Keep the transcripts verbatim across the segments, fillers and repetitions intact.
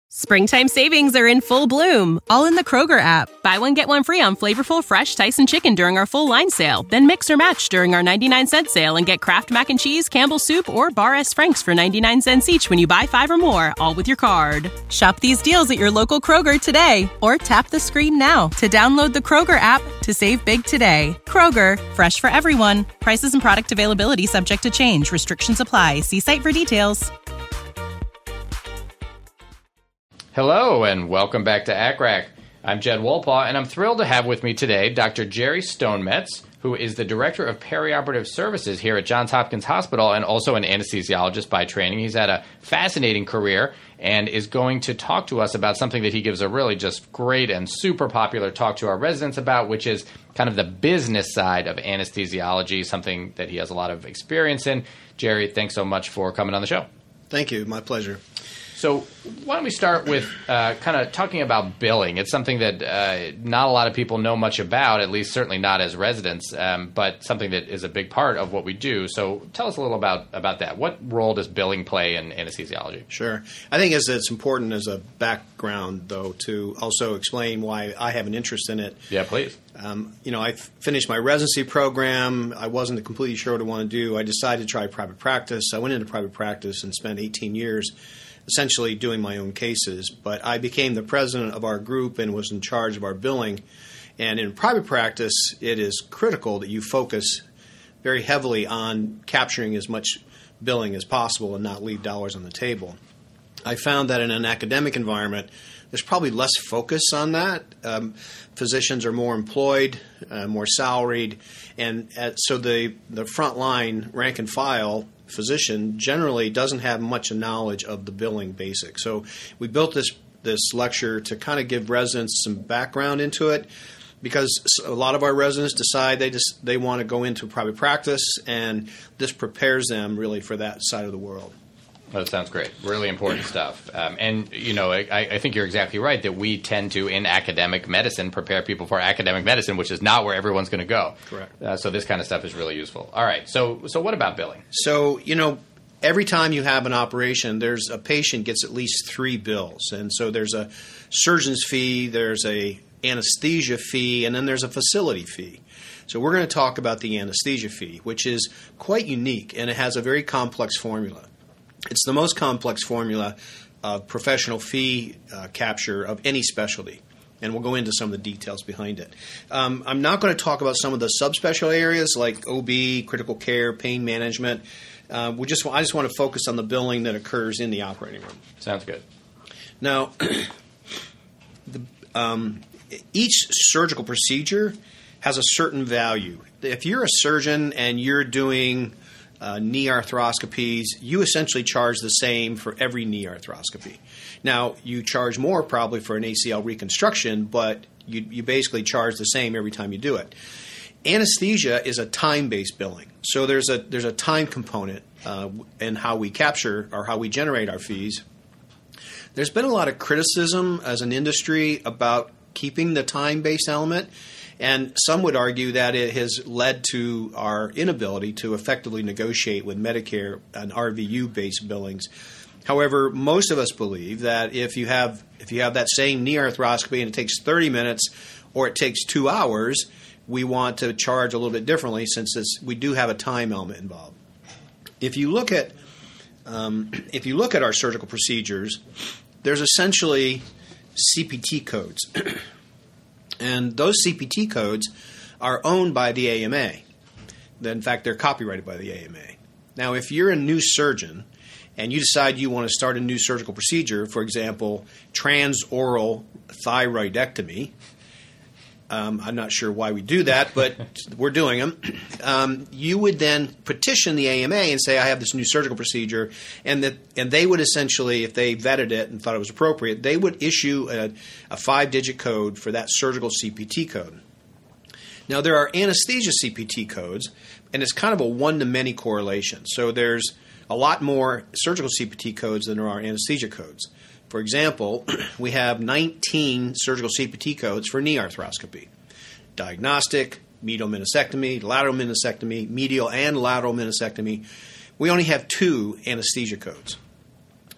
Springtime savings are in full bloom, all in the Kroger app. Buy one, get one free on flavorful, fresh Tyson chicken during our full line sale. Then mix or match during our ninety-nine cent sale and get Kraft Mac and Cheese, Campbell's Soup, or Bar S. Frank's for ninety-nine cents each when you buy five or more, all with your card. Shop these deals at your local Kroger today, or tap the screen now to download the Kroger app to save big today. Kroger, fresh for everyone. Prices and product availability subject to change. Restrictions apply. See site for details. Hello, and welcome back to A C R A C. I'm Jed Wolpaw, and I'm thrilled to have with me today Doctor Jerry Stonemetz, who is the Director of Perioperative Services here at Johns Hopkins Hospital and also an anesthesiologist by training. He's had a fascinating career and is going to talk to us about something that he gives a really just great and super popular talk to our residents about, which is kind of the business side of anesthesiology, something that he has a lot of experience in. Jerry, thanks so much for coming on the show. Thank you. My pleasure. So why don't we start with uh, kind of talking about billing. It's something that uh, not a lot of people know much about, at least certainly not as residents, um, but something that is a big part of what we do. So tell us a little about, about that. What role does billing play in anesthesiology? Sure. I think it's, it's important as a background, though, to also explain why I have an interest in it. Yeah, please. Um, you know, I finished my residency program. I wasn't completely sure what I wanted to do. I decided to try private practice. I went into private practice and spent eighteen years essentially doing my own cases, but I became the president of our group and was in charge of our billing. And in private practice, it is critical that you focus very heavily on capturing as much billing as possible and not leave dollars on the table. I found that in an academic environment, there's probably less focus on that. Um, physicians are more employed, uh, more salaried, and at, so the, the front line rank and file physician generally doesn't have much knowledge of the billing basics. So we built this this lecture to kind of give residents some background into it, because a lot of our residents decide they just they want to go into private practice, and this prepares them really for that side of the world. Well, that sounds great. Really important stuff. Um, and, you know, I, I think you're exactly right that we tend to, in academic medicine, prepare people for academic medicine, which is not where everyone's going to go. Correct. Uh, so this kind of stuff is really useful. All right. So, so what about billing? So, you know, every time you have an operation, there's a patient gets at least three bills. And so there's a surgeon's fee, there's a anesthesia fee, and then there's a facility fee. So we're going to talk about the anesthesia fee, which is quite unique, and it has a very complex formula. It's the most complex formula of professional fee uh, capture of any specialty, and we'll go into some of the details behind it. Um, I'm not going to talk about some of the subspecial areas like O B, critical care, pain management. Uh, we just I just want to focus on the billing that occurs in the operating room. Sounds good. Now, the, um, each surgical procedure has a certain value. If you're a surgeon and you're doing Uh, knee arthroscopies, you essentially charge the same for every knee arthroscopy. Now, you charge more probably for an A C L reconstruction, but you, you basically charge the same every time you do it. Anesthesia is a time-based billing. So there's a there's a time component uh, in how we capture or how we generate our fees. There's been a lot of criticism as an industry about keeping the time-based element. And some would argue that it has led to our inability to effectively negotiate with Medicare and R V U-based billings. However, most of us believe that if you have if you have that same knee arthroscopy and it takes thirty minutes or it takes two hours, we want to charge a little bit differently since it's, we do have a time element involved. If you look at um, if you look at our surgical procedures, there's essentially C P T codes. And those C P T codes are owned by the A M A. In fact, they're copyrighted by the A M A. Now, if you're a new surgeon and you decide you want to start a new surgical procedure, for example, transoral thyroidectomy, um, I'm not sure why we do that, but we're doing them, um, you would then petition the A M A and say, I have this new surgical procedure, and that, and they would essentially, if they vetted it and thought it was appropriate, they would issue a, a five-digit code for that surgical C P T code. Now, there are anesthesia C P T codes, and it's kind of a one-to-many correlation. So there's a lot more surgical C P T codes than there are anesthesia codes. For example, we have nineteen surgical C P T codes for knee arthroscopy. Diagnostic, medial meniscectomy, lateral meniscectomy, medial and lateral meniscectomy. We only have two anesthesia codes.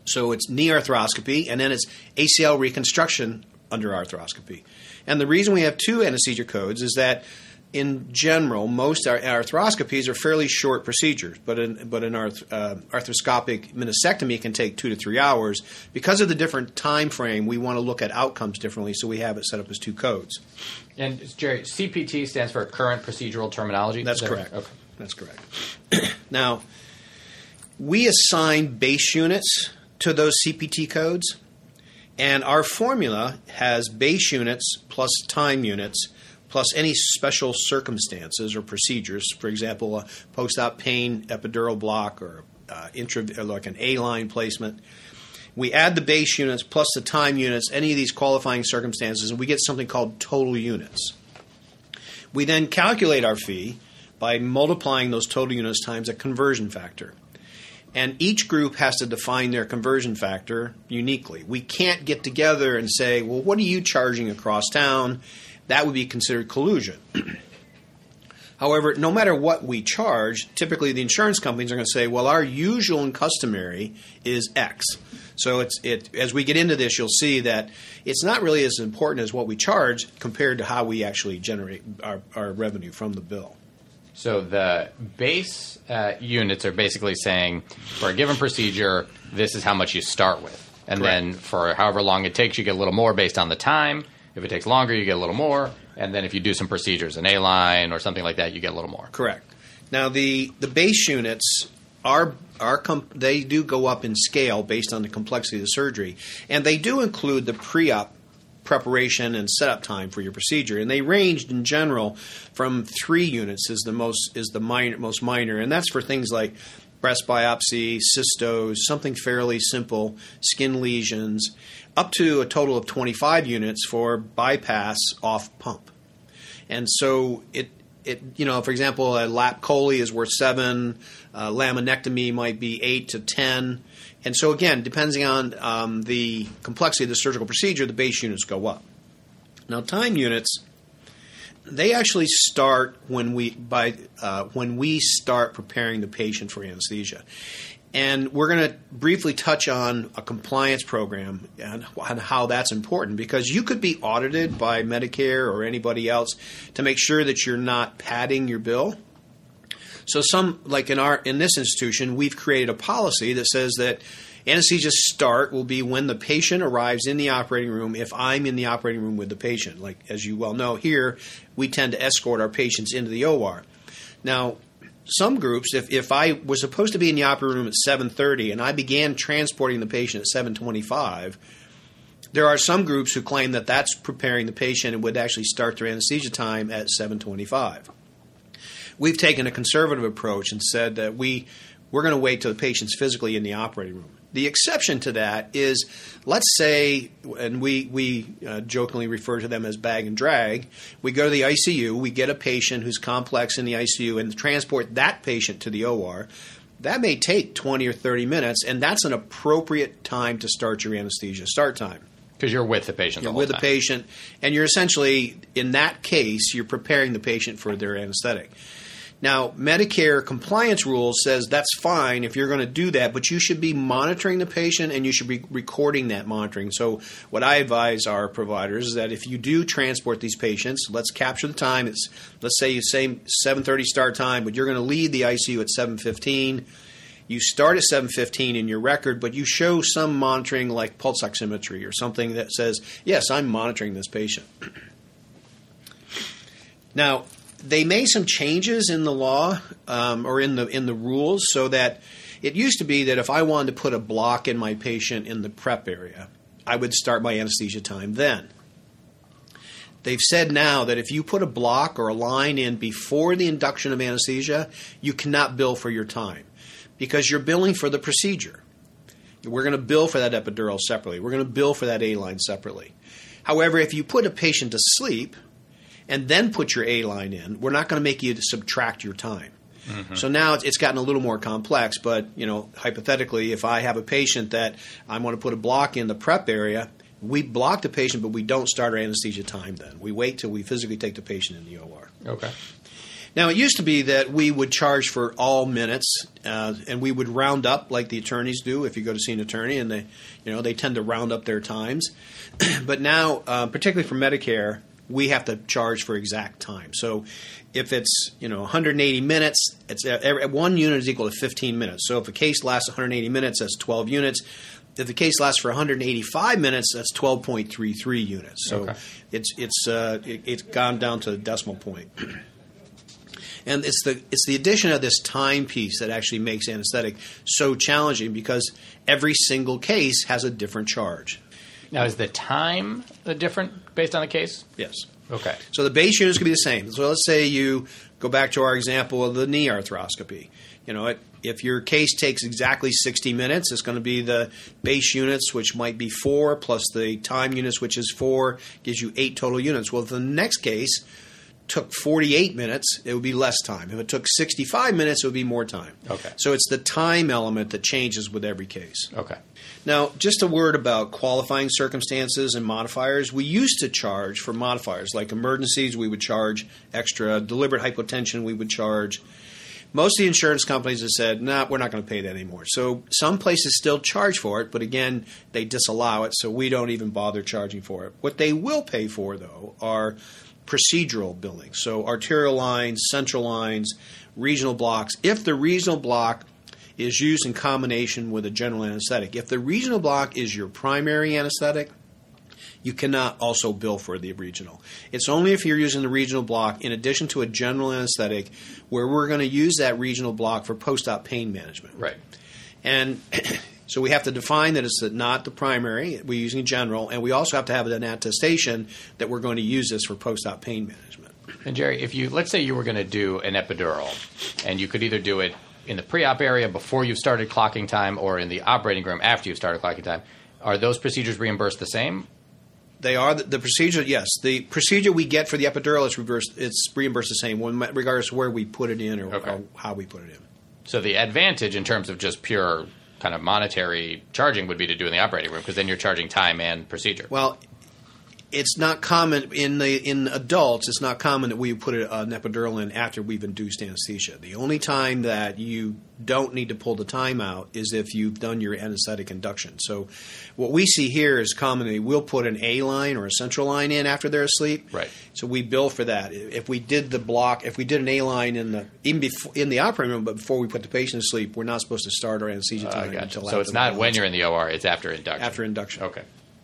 So it's knee arthroscopy, and then it's A C L reconstruction under arthroscopy. And the reason we have two anesthesia codes is that in general, most our arthroscopies are fairly short procedures, but an, but an arth, uh, arthroscopic meniscectomy can take two to three hours. Because of the different time frame, we want to look at outcomes differently, so we have it set up as two codes. And, Jerry, C P T stands for current procedural terminology? That's that correct. Right? Okay. That's correct. Now, we assign base units to those C P T codes, and our formula has base units plus time units plus any special circumstances or procedures, for example, a post-op pain epidural block or uh, intra, or like an A-line placement. We add the base units plus the time units, any of these qualifying circumstances, and we get something called total units. We then calculate our fee by multiplying those total units times a conversion factor. And each group has to define their conversion factor uniquely. We can't get together and say, well, what are you charging across town? That would be considered collusion. However, no matter what we charge, typically the insurance companies are going to say, well, our usual and customary is X. So it's it as we get into this, you'll see that it's not really as important as what we charge compared to how we actually generate our, our revenue from the bill. So the base uh, units are basically saying, for a given procedure, this is how much you start with. And Correct. Then for however long it takes, you get a little more based on the time. If it takes longer, you get a little more. And then if you do some procedures, an A-line or something like that, you get a little more. Correct. Now, the, the base units are, are comp- they do go up in scale based on the complexity of the surgery. And they do include the pre-op preparation and setup time for your procedure. And they ranged in general from three units is the most is the minor, most minor. And that's for things like breast biopsy, cystos, something fairly simple, skin lesions, up to a total of twenty-five units for bypass off pump. And so it, it you know, for example, a lap chole is worth seven, uh, laminectomy might be eight to ten. And so again, depending on um, the complexity of the surgical procedure, the base units go up. Now, time units, they actually start when we by uh, when we start preparing the patient for anesthesia. And we're going to briefly touch on a compliance program and, and how that's important, because you could be audited by Medicare or anybody else to make sure that you're not padding your bill. So some, like in our in this institution, we've created a policy that says that anesthesia start will be when the patient arrives in the operating room if I'm in the operating room with the patient. Like, as you well know, here we tend to escort our patients into the O R. Now, some groups, if, if I was supposed to be in the operating room at seven thirty and I began transporting the patient at seven twenty-five, there are some groups who claim that that's preparing the patient and would actually start their anesthesia time at seven twenty-five. We've taken a conservative approach and said that we, we're going to wait till the patient's physically in the operating room. The exception to that is, let's say, and we, we uh, jokingly refer to them as bag and drag, we go to the I C U, we get a patient who's complex in the I C U and transport that patient to the O R. That may take twenty or thirty minutes, and that's an appropriate time to start your anesthesia start time. Because you're with the patient the You're whole with the time. patient, and you're essentially, in that case, you're preparing the patient for their anesthetic. Now, Medicare compliance rules says that's fine if you're going to do that, but you should be monitoring the patient and you should be recording that monitoring. So what I advise our providers is that if you do transport these patients, let's capture the time. It's, let's say you say seven thirty start time, but you're going to leave the I C U at seven fifteen. You start at seven fifteen in your record, but you show some monitoring like pulse oximetry or something that says, yes, I'm monitoring this patient. Now, they made some changes in the law um, or in the in the rules so that it used to be that if I wanted to put a block in my patient in the prep area, I would start my anesthesia time then. They've said now that if you put a block or a line in before the induction of anesthesia, you cannot bill for your time because you're billing for the procedure. We're going to bill for that epidural separately. We're going to bill for that A-line separately. However, if you put a patient to sleep and then put your A-line in, we're not going to make you subtract your time. Mm-hmm. So now it's, it's gotten a little more complex, but you know, hypothetically, if I have a patient that I want to put a block in the prep area, we block the patient, but we don't start our anesthesia time then. We wait till we physically take the patient in the O R. Okay. Now, it used to be that we would charge for all minutes, uh, and we would round up like the attorneys do if you go to see an attorney, and they, you know, they tend to round up their times. But now, uh, particularly for Medicare, we have to charge for exact time. So if it's, you know, one hundred eighty minutes, it's uh, every, one unit is equal to fifteen minutes. So if a case lasts one hundred eighty minutes, that's twelve units. If the case lasts for one hundred eighty-five minutes, that's twelve point three three units. So okay. it's it's uh, it, it's gone down to the decimal point. And it's the it's the addition of this time piece that actually makes anesthetic so challenging, because every single case has a different charge. Now, is the time different based on the case? Yes. Okay. So the base units could be the same. So let's say you go back to our example of the knee arthroscopy. You know, it, if your case takes exactly sixty minutes, it's going to be the base units, which might be four, plus the time units, which is four, gives you eight total units. Well, if the next case took forty-eight minutes, it would be less time. If it took sixty-five minutes, it would be more time. Okay. So it's the time element that changes with every case. Okay. Now, just a word about qualifying circumstances and modifiers. We used to charge for modifiers, like emergencies, we would charge extra. Deliberate hypotension, we would charge. Most of the insurance companies have said, nah, we're not going to pay that anymore. So some places still charge for it, but again, they disallow it, so we don't even bother charging for it. What they will pay for, though, are procedural billing. So arterial lines, central lines, regional blocks. If the regional block is used in combination with a general anesthetic, if the regional block is your primary anesthetic, you cannot also bill for the regional. It's only if you're using the regional block in addition to a general anesthetic where we're going to use that regional block for post-op pain management. Right. And so we have to define that it's not the primary. We're using general. And we also have to have an attestation that we're going to use this for post-op pain management. And Jerry, if you let's say you were going to do an epidural, and you could either do it in the pre-op area before you've started clocking time or in the operating room after you've started clocking time, are those procedures reimbursed the same? They are the, the procedure. Yes, the procedure we get for the epidural is reversed. It's reimbursed the same, regardless of where we put it in or, okay. or how we put it in. So the advantage in terms of just pure kind of monetary charging would be to do in the operating room, because then you're charging time and procedure. Well, it's not common in the in adults. It's not common that we put a, an epidural in after we've induced anesthesia. The only time that you don't need to pull the time out is if you've done your anesthetic induction. So what we see here is commonly we'll put an A line or a central line in after they're asleep. Right. So we bill for that. If we did the block, if we did an A line in the in, before, in the operating room, but before we put the patient to sleep, we're not supposed to start our anesthesia Uh, time gotcha. until So after it's the not block. when you're in the O R; it's after induction. After induction. Okay.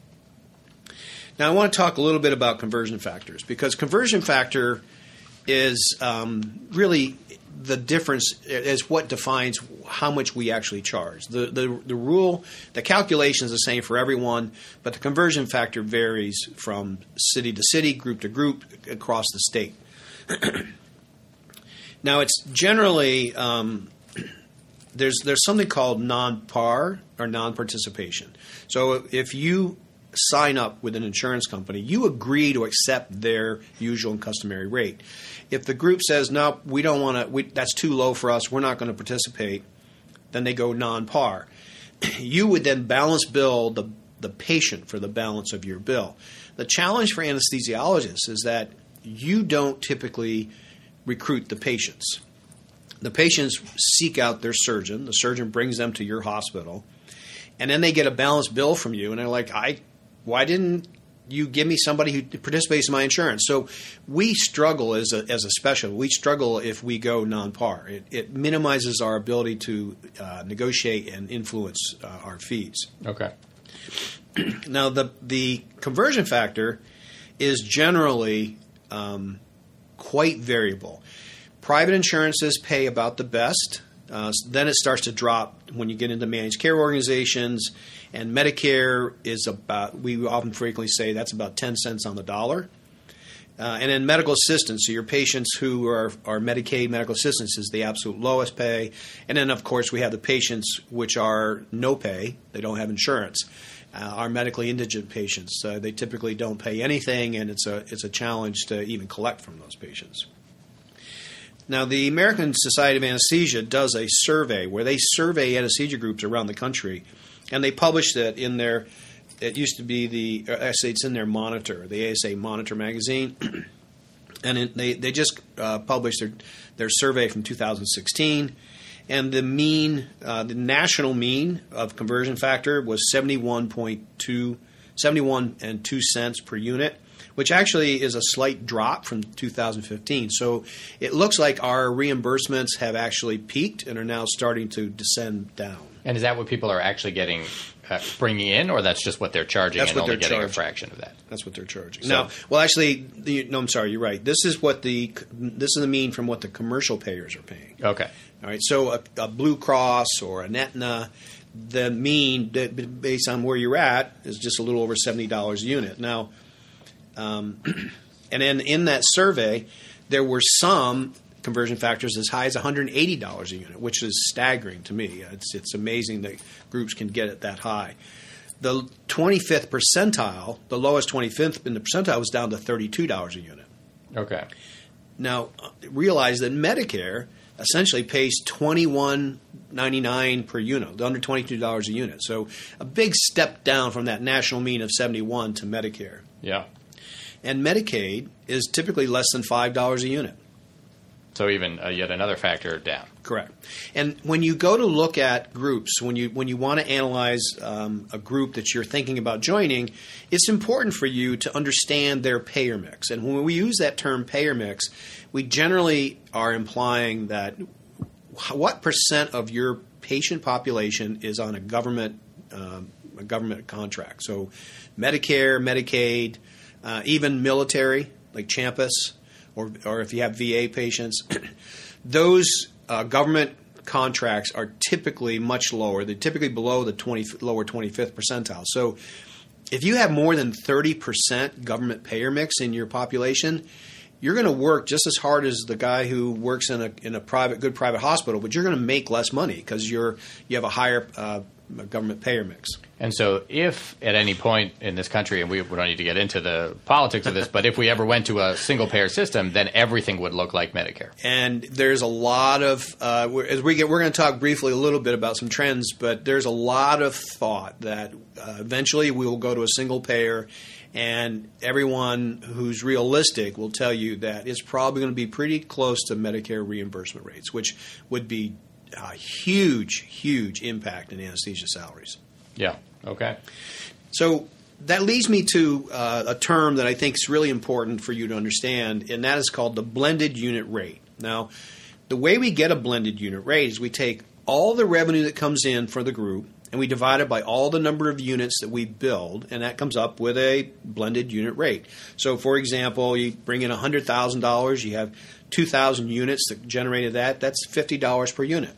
Now, I want to talk a little bit about conversion factors, because conversion factor is um, really the difference, is what defines how much we actually charge. The, the the rule, the calculation is the same for everyone, but the conversion factor varies from city to city, group to group, across the state. Now, it's generally um, there's there's something called non-par or non-participation. So if you sign up with an insurance company, you agree to accept their usual and customary rate. If the group says, no, we don't want to, that's too low for us, we're not going to participate, then they go non-par. You would then balance bill the, the patient for the balance of your bill. The challenge for anesthesiologists is that you don't typically recruit the patients. The patients seek out their surgeon. The surgeon brings them to your hospital, and then they get a balanced bill from you, and they're like, I Why didn't you give me somebody who participates in my insurance? So we struggle as a as a specialty. We struggle if we go non-par. It, it minimizes our ability to uh, negotiate and influence uh, our fees. Okay. Now, the the conversion factor is generally um, quite variable. Private insurances pay about the best. Uh, then it starts to drop when you get into managed care organizations, and Medicare is about, we often frequently say that's about ten cents on the dollar. Uh, and then medical assistance, so your patients who are, are Medicaid medical assistance is the absolute lowest pay. And then, of course, we have the patients which are no pay. They don't have insurance. Uh, our medically indigent patients, uh, they typically don't pay anything, and it's a it's a challenge to even collect from those patients. Now, the American Society of Anesthesia does a survey where they survey anesthesia groups around the country, and they publish that in their, it used to be the, actually it's in their Monitor, the A S A Monitor magazine, And it, they they just uh, published their their survey from two thousand sixteen, and the mean, uh, the national mean of conversion factor was seventy-one point two, seventy-one and two cents per unit, which actually is a slight drop from two thousand fifteen. So it looks like our reimbursements have actually peaked and are now starting to descend down. And is that what people are actually getting, uh, bringing in, or that's just what they're charging That's and what only they're getting charging. a fraction of that? That's what they're charging. So- No, well, actually, the, no, I'm sorry, you're right. This is what the this is the mean from what the commercial payers are paying. Okay. All right, so a, a Blue Cross or an Aetna, the mean that- based on where you're at is just a little over seventy dollars a unit. Now, um, and then in that survey, there were some conversion factors as high as one hundred eighty dollars a unit, which is staggering to me. It's it's amazing that groups can get it that high. The twenty-fifth percentile, the lowest twenty-fifth in the percentile, was down to thirty-two dollars a unit. Okay. Now, realize that Medicare essentially pays twenty-one ninety-nine per unit, under twenty-two dollars a unit. So a big step down from that national mean of seventy-one to Medicare. Yeah. And Medicaid is typically less than five dollars a unit. So even uh, yet another factor down. Correct. And when you go to look at groups, when you when you want to analyze um, a group that you're thinking about joining, it's important for you to understand their payer mix. And when we use that term payer mix, we generally are implying that what percent of your patient population is on a government um, a government contract. So Medicare, Medicaid, uh, even military like Champus, or or if you have V A patients, those uh, government contracts are typically much lower. They're typically below the twenty lower twenty-fifth percentile. So if you have more than thirty percent government payer mix in your population, you're going to work just as hard as the guy who works in a in a private good private hospital, but you're going to make less money because you're you have a higher uh, government payer mix. And so if at any point in this country, and we, we don't need to get into the politics of this, but if we ever went to a single-payer system, then everything would look like Medicare. And there's a lot of uh, – as we get, we're going to talk briefly a little bit about some trends, but there's a lot of thought that uh, eventually we will go to a single payer, and everyone who's realistic will tell you that it's probably going to be pretty close to Medicare reimbursement rates, which would be a huge, huge impact in anesthesia salaries. Yeah. Okay. So that leads me to uh, a term that I think is really important for you to understand, and that is called the blended unit rate. Now, the way we get a blended unit rate is we take all the revenue that comes in for the group and we divide it by all the number of units that we build, and that comes up with a blended unit rate. So, for example, you bring in one hundred thousand dollars, you have two thousand units that generated that, that's fifty dollars per unit.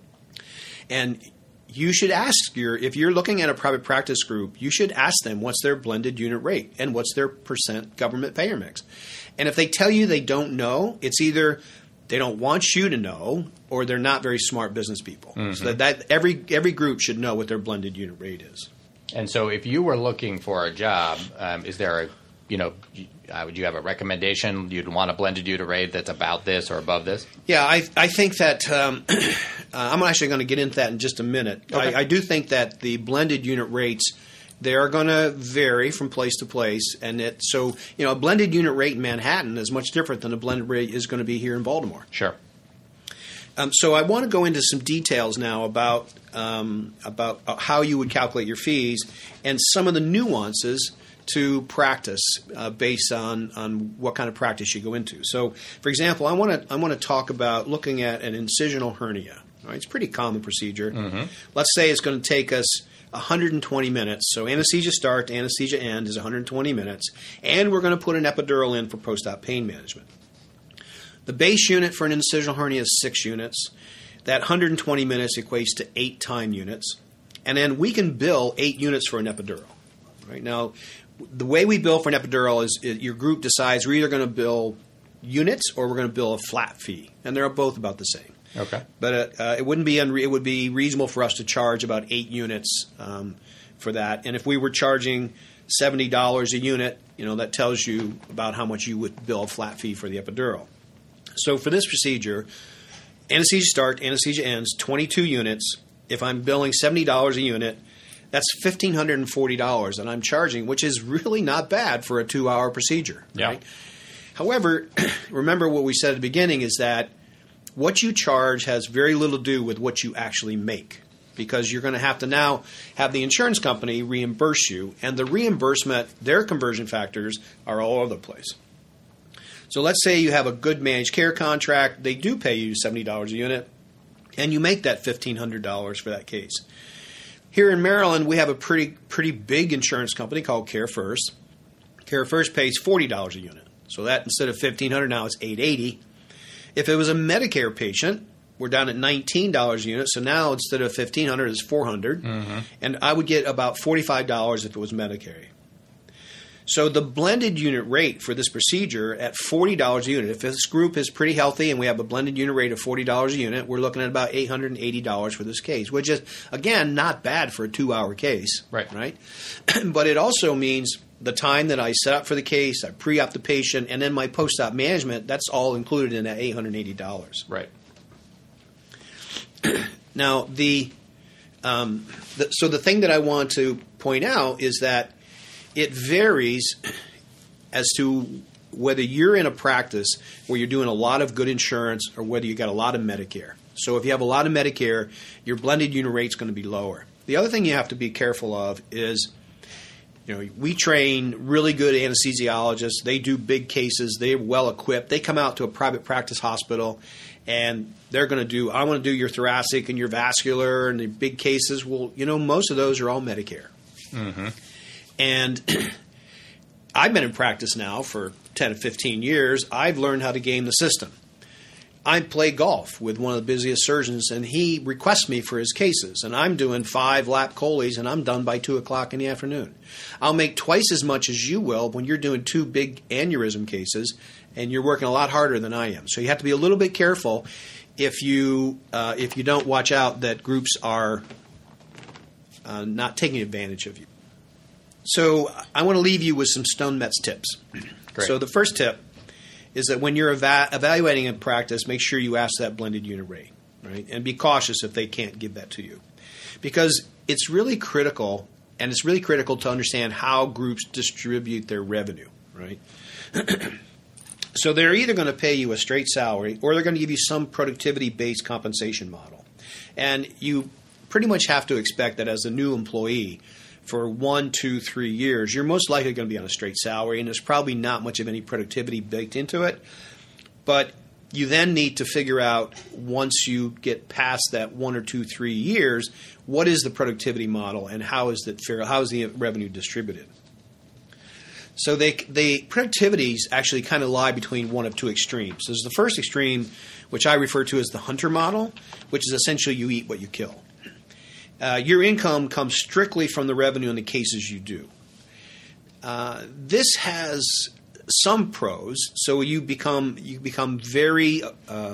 And you should ask your, if you're looking at a private practice group, you should ask them what's their blended unit rate and what's their percent government payer mix. And if they tell you they don't know, it's either they don't want you to know or they're not very smart business people. Mm-hmm. So that, that every every group should know what their blended unit rate is. And so if you were looking for a job, um, is there a, you know, uh, would you have a recommendation? You'd want a blended unit rate that's about this or above this? Yeah, I, I think that um, uh, I'm actually going to get into that in just a minute. Okay. I, I do think that the blended unit rates, they are going to vary from place to place. And it, so, you know, a blended unit rate in Manhattan is much different than a blended rate is going to be here in Baltimore. Sure. Um, so I want to go into some details now about um, about how you would calculate your fees and some of the nuances to practice uh, based on, on what kind of practice you go into. So, for example, I want to I want to talk about looking at an incisional hernia. All right, it's a pretty common procedure. Mm-hmm. Let's say it's going to take us one hundred twenty minutes. So anesthesia start to anesthesia end is one hundred twenty minutes, and we're going to put an epidural in for post-op pain management. The base unit for an incisional hernia is six units. That one hundred twenty minutes equates to eight time units, and then we can bill eight units for an epidural. Right now, the way we bill for an epidural is, is your group decides we're either going to bill units or we're going to bill a flat fee, and they're both about the same. Okay. But uh, it wouldn't be unre- it would be reasonable for us to charge about eight units um, for that. And if we were charging seventy dollars a unit, you know, that tells you about how much you would bill a flat fee for the epidural. So for this procedure, anesthesia start, anesthesia ends, twenty-two units. If I'm billing seventy dollars a unit, that's one thousand five hundred forty dollars that I'm charging, which is really not bad for a two-hour procedure. Yeah. Right? However, remember what we said at the beginning is that what you charge has very little to do with what you actually make, because you're going to have to now have the insurance company reimburse you, and the reimbursement, their conversion factors are all over the place. So let's say you have a good managed care contract. They do pay you seventy dollars a unit, and you make that fifteen hundred dollars for that case. Here in Maryland, we have a pretty pretty big insurance company called CareFirst. CareFirst pays forty dollars a unit. So that instead of fifteen hundred dollars, now it's eight hundred eighty dollars. If it was a Medicare patient, we're down at nineteen dollars a unit. So now instead of fifteen hundred dollars, it's four hundred dollars. Mm-hmm. And I would get about forty-five dollars if it was Medicare. So the blended unit rate for this procedure at forty dollars a unit, if this group is pretty healthy and we have a blended unit rate of forty dollars a unit, we're looking at about eight hundred eighty dollars for this case, which is, again, not bad for a two-hour case. Right. Right? But it also means the time that I set up for the case, I pre-op the patient, and then my post-op management, that's all included in that eight hundred eighty dollars. Right. Now, the, um, the so the thing that I want to point out is that it varies as to whether you're in a practice where you're doing a lot of good insurance or whether you got a lot of Medicare. So if you have a lot of Medicare, your blended unit rate is going to be lower. The other thing you have to be careful of is, you know, we train really good anesthesiologists. They do big cases. They're well equipped. They come out to a private practice hospital and they're going to do, I want to do your thoracic and your vascular and the big cases. Well, you know, most of those are all Medicare. Mm-hmm. And I've been in practice now for ten to fifteen years. I've learned how to game the system. I play golf with one of the busiest surgeons, and he requests me for his cases. And I'm doing five lap choles, and I'm done by two o'clock in the afternoon. I'll make twice as much as you will when you're doing two big aneurysm cases, and you're working a lot harder than I am. So you have to be a little bit careful if you uh, if you don't watch out that groups are uh, not taking advantage of you. So I want to leave you with some StoneMetz tips. Great. So the first tip is that when you're eva- evaluating in practice, make sure you ask that blended unit rate, right? And be cautious if they can't give that to you. Because it's really critical, and it's really critical to understand how groups distribute their revenue, right? So they're either going to pay you a straight salary or they're going to give you some productivity-based compensation model. And you pretty much have to expect that as a new employee, for one, two, three years, you're most likely going to be on a straight salary, and there's probably not much of any productivity baked into it. But you then need to figure out, once you get past that one or two, three years, what is the productivity model and how is it fair? How is the revenue distributed? So they, the productivities actually kind of lie between one of two extremes. There's the first extreme, which I refer to as the hunter model, which is essentially you eat what you kill. Uh, your income comes strictly from the revenue in the cases you do. Uh, this has some pros, so you become you become very uh,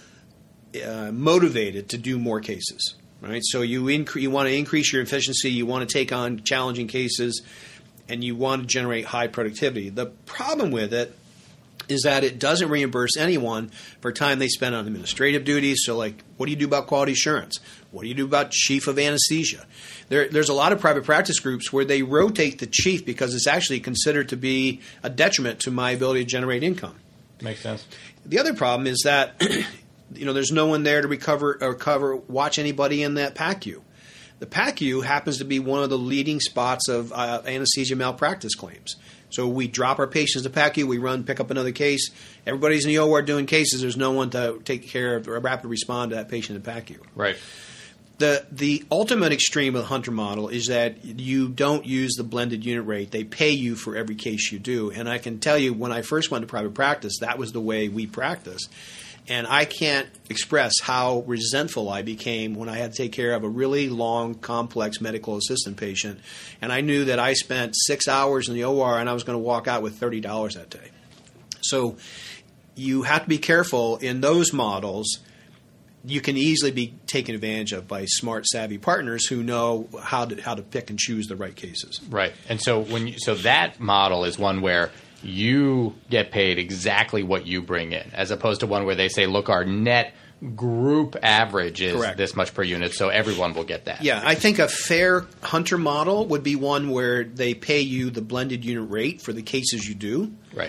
uh, motivated to do more cases, right? So you incre- you want to increase your efficiency, you want to take on challenging cases, and you want to generate high productivity. The problem with it is that it doesn't reimburse anyone for time they spend on administrative duties. So, like, what do you do about quality assurance? What do you do about chief of anesthesia? There, there's a lot of private practice groups where they rotate the chief because it's actually considered to be a detriment to my ability to generate income. Makes sense. The other problem is that you know there's no one there to recover or cover watch anybody in that P A C U. The P A C U happens to be one of the leading spots of uh, anesthesia malpractice claims. So we drop our patients to P A C U, we run, pick up another case. Everybody's in the O R doing cases. There's no one to take care of or rapid respond to that patient in P A C U. Right. The the ultimate extreme of the hunter model is that you don't use the blended unit rate. They pay you for every case you do. And I can tell you, when I first went to private practice, that was the way we practiced. And I can't express how resentful I became when I had to take care of a really long, complex medical assistant patient. And I knew that I spent six hours in the O R and I was going to walk out with thirty dollars that day. So you have to be careful in those models. You can easily be taken advantage of by smart, savvy partners who know how to how to pick and choose the right cases. Right. And so when you, so that model is one where you get paid exactly what you bring in, as opposed to one where they say, look, our net group average is Correct. This much per unit, so everyone will get that. Yeah, I think a fair hunter model would be one where they pay you the blended unit rate for the cases you do. Right.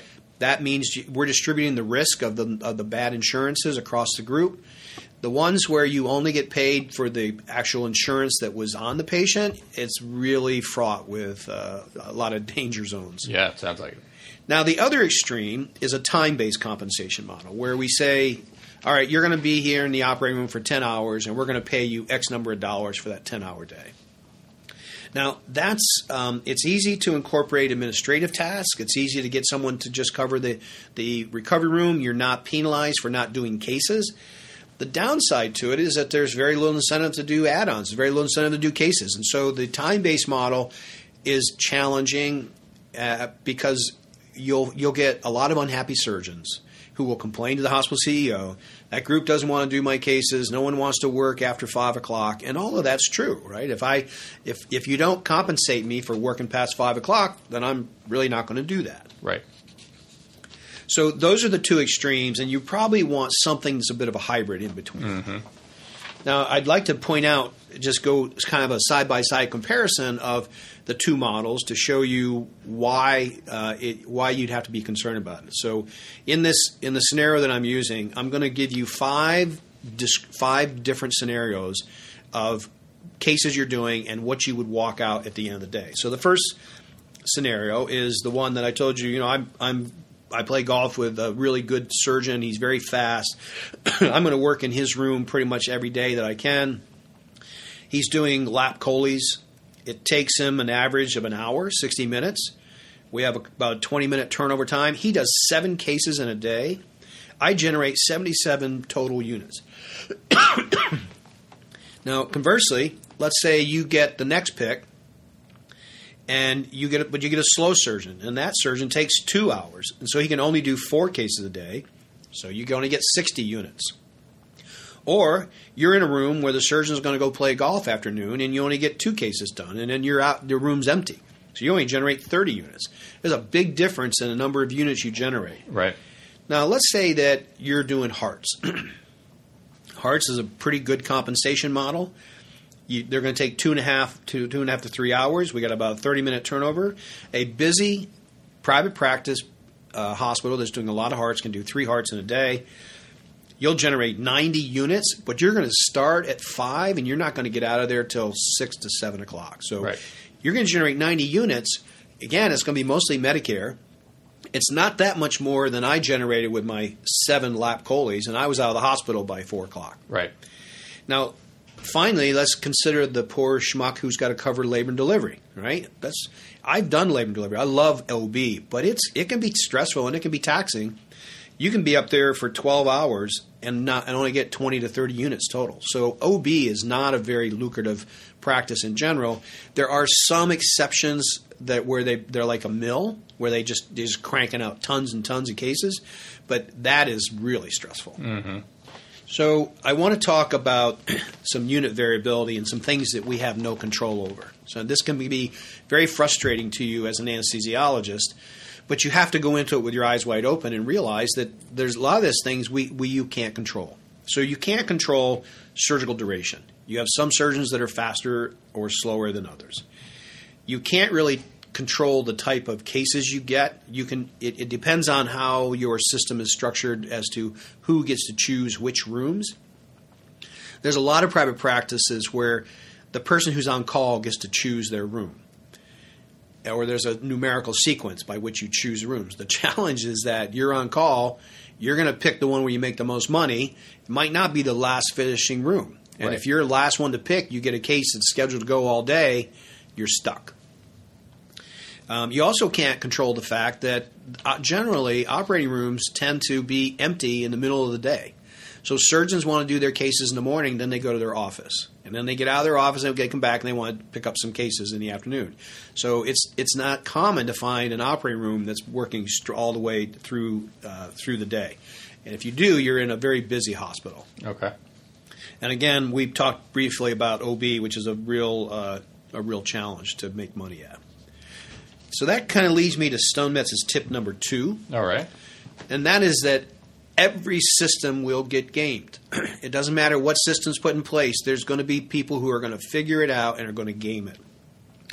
That means we're distributing the risk of the of the bad insurances across the group. The ones where you only get paid for the actual insurance that was on the patient, it's really fraught with uh, a lot of danger zones. Yeah, it sounds like it. Now, the other extreme is a time-based compensation model where we say, all right, you're going to be here in the operating room for ten hours, and we're going to pay you X number of dollars for that ten-hour day. Now, that's um, it's easy to incorporate administrative tasks. It's easy to get someone to just cover the, the recovery room. You're not penalized for not doing cases. The downside to it is that there's very little incentive to do add-ons, very little incentive to do cases. And so the time-based model is challenging uh, because you'll you'll get a lot of unhappy surgeons who will complain to the hospital C E O, that group doesn't want to do my cases, no one wants to work after five o'clock, and all of that's true, right? If I if if you don't compensate me for working past five o'clock, then I'm really not going to do that. Right. So those are the two extremes, and you probably want something that's a bit of a hybrid in between. Mm-hmm. Now, I'd like to point out, just go kind of a side-by-side comparison of the two models to show you why uh, it, why you'd have to be concerned about it. So in this in the scenario that I'm using, I'm going to give you five five different scenarios of cases you're doing and what you would walk out at the end of the day. So the first scenario is the one that I told you, you know, I'm I'm I play golf with a really good surgeon. He's very fast. I'm going to work in his room pretty much every day that I can. He's doing lap choles. It takes him an average of an hour, sixty minutes. We have about a twenty-minute turnover time. He does seven cases in a day. I generate seventy-seven total units. Now, conversely, let's say you get the next pick, and you get, but you get a slow surgeon, and that surgeon takes two hours, and so he can only do four cases a day. So you can only get sixty units. Or you're in a room where the surgeon's going to go play golf afternoon, and you only get two cases done, and then you're out, the room's empty. So you only generate thirty units. There's a big difference in the number of units you generate. Right. Now, let's say that you're doing hearts. Hearts is a pretty good compensation model. You, they're going to take two and a half to two and a half to three hours. We got about a thirty-minute turnover. A busy private practice uh, hospital that's doing a lot of hearts can do three hearts in a day. You'll generate ninety units, but you're going to start at five, and you're not going to get out of there till six to seven o'clock. So right. You're going to generate ninety units. Again, it's going to be mostly Medicare. It's not that much more than I generated with my seven lap choles, and I was out of the hospital by four o'clock. Right. Now, finally, let's consider the poor schmuck who's got to cover labor and delivery. Right? That's I've done labor and delivery. I love O B, but it's it can be stressful and it can be taxing. You can be up there for twelve hours and not and only get twenty to thirty units total. So O B is not a very lucrative practice in general. There are some exceptions that where they they're like a mill where they just they're just cranking out tons and tons of cases, but that is really stressful. Mm-hmm. So I want to talk about some unit variability and some things that we have no control over. So this can be very frustrating to you as an anesthesiologist. But you have to go into it with your eyes wide open and realize that there's a lot of these things we, we you can't control. So you can't control surgical duration. You have some surgeons that are faster or slower than others. You can't really control the type of cases you get. You can. It, it depends on how your system is structured as to who gets to choose which rooms. There's a lot of private practices where the person who's on call gets to choose their room. Or there's a numerical sequence by which you choose rooms. The challenge is that you're on call, you're going to pick the one where you make the most money. It might not be the last finishing room. And right. If you're the last one to pick, you get a case that's scheduled to go all day, you're stuck. Um, you also can't control the fact that uh, generally operating rooms tend to be empty in the middle of the day. So surgeons want to do their cases in the morning, then they go to their office. And then they get out of their office and they come back and they want to pick up some cases in the afternoon. So it's it's not common to find an operating room that's working st- all the way through uh, through the day. And if you do, you're in a very busy hospital. Okay. And again, we've talked briefly about O B, which is a real uh, a real challenge to make money at. So that kind of leads me to Stone Metz's tip number two. All right. And that is that every system will get gamed. It doesn't matter what system's put in place. There's going to be people who are going to figure it out and are going to game it.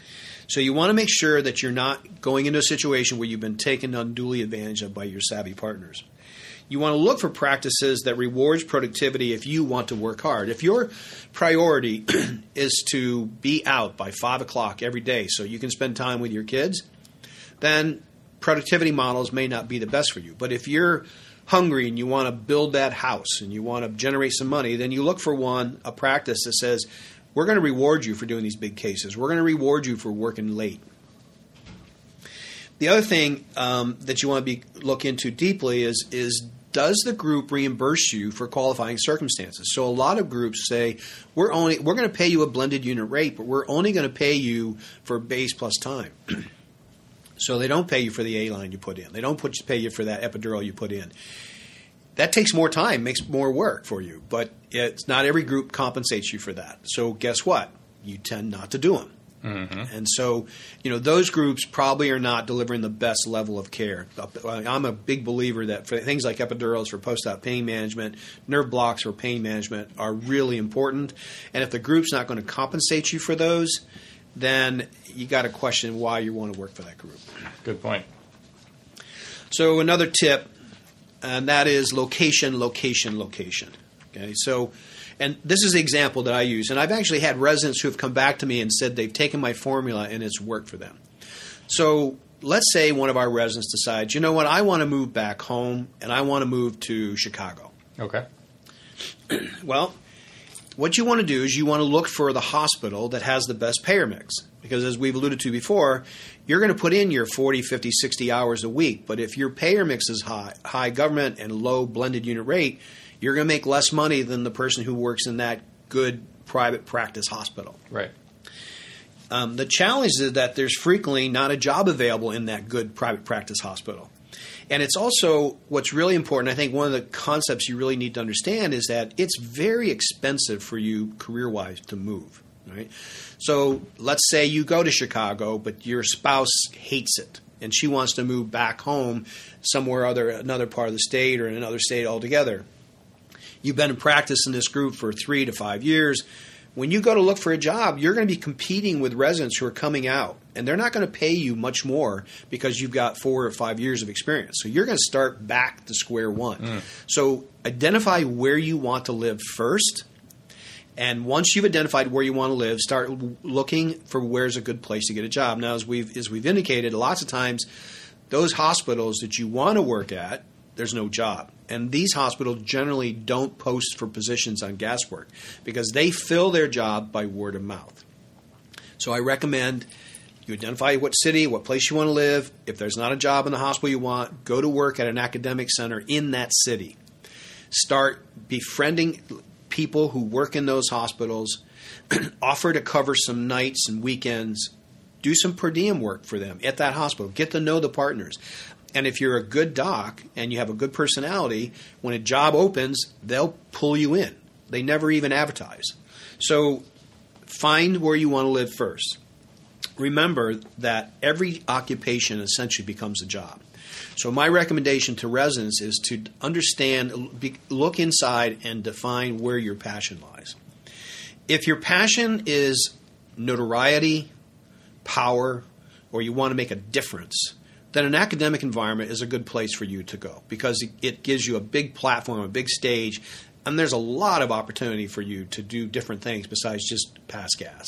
So you want to make sure that you're not going into a situation where you've been taken unduly advantage of by your savvy partners. You want to look for practices that rewards productivity if you want to work hard. If your priority is to be out by five o'clock every day so you can spend time with your kids, then productivity models may not be the best for you. But if you're hungry and you want to build that house and you want to generate some money, then you look for one, a practice that says, we're going to reward you for doing these big cases. We're going to reward you for working late. The other thing um, that you want to be look into deeply is is does the group reimburse you for qualifying circumstances? So a lot of groups say we're only we're going to pay you a blended unit rate, but we're only going to pay you for base plus time. So they don't pay you for the A-line you put in. They don't put, pay you for that epidural you put in. That takes more time, makes more work for you, but it's not every group compensates you for that. So guess what? You tend not to do them. Mm-hmm. And so, you know, those groups probably are not delivering the best level of care. I'm a big believer that for things like epidurals for post-op pain management, nerve blocks for pain management are really important. And if the group's not going to compensate you for those, then you got to question why you want to work for that group. Good point. So another tip, and that is location, location, location. Okay, so, and this is the example that I use, and I've actually had residents who have come back to me and said they've taken my formula and it's worked for them. So let's say one of our residents decides, you know what, I want to move back home and I want to move to Chicago. Okay. Well, what you want to do is you want to look for the hospital that has the best payer mix. Because as we've alluded to before, you're going to put in your forty, fifty, sixty hours a week. But if your payer mix is high, high government and low blended unit rate, you're going to make less money than the person who works in that good private practice hospital. Right. Um, the challenge is that there's frequently not a job available in that good private practice hospital. And it's also what's really important. I think one of the concepts you really need to understand is that it's very expensive for you career-wise to move. Right? So let's say you go to Chicago, but your spouse hates it, and she wants to move back home somewhere other another part of the state or in another state altogether. You've been in practice in this group for three to five years. When you go to look for a job, you're going to be competing with residents who are coming out, and they're not going to pay you much more because you've got four or five years of experience. So you're going to start back to square one. Mm. So identify where you want to live first. And once you've identified where you want to live, start looking for where's a good place to get a job. Now, as we've as we've indicated, lots of times those hospitals that you want to work at, there's no job. And these hospitals generally don't post for positions on gas work because they fill their job by word of mouth. So I recommend you identify what city, what place you want to live. If there's not a job in the hospital you want, go to work at an academic center in that city. Start befriending people who work in those hospitals, offer to cover some nights and weekends, do some per diem work for them at that hospital, get to know the partners. And if you're a good doc and you have a good personality, when a job opens, they'll pull you in. They never even advertise. So find where you want to live first. Remember that every occupation essentially becomes a job. So my recommendation to residents is to understand, be, look inside and define where your passion lies. If your passion is notoriety, power, or you want to make a difference, then an academic environment is a good place for you to go because it, it gives you a big platform, a big stage, and there's a lot of opportunity for you to do different things besides just pass gas.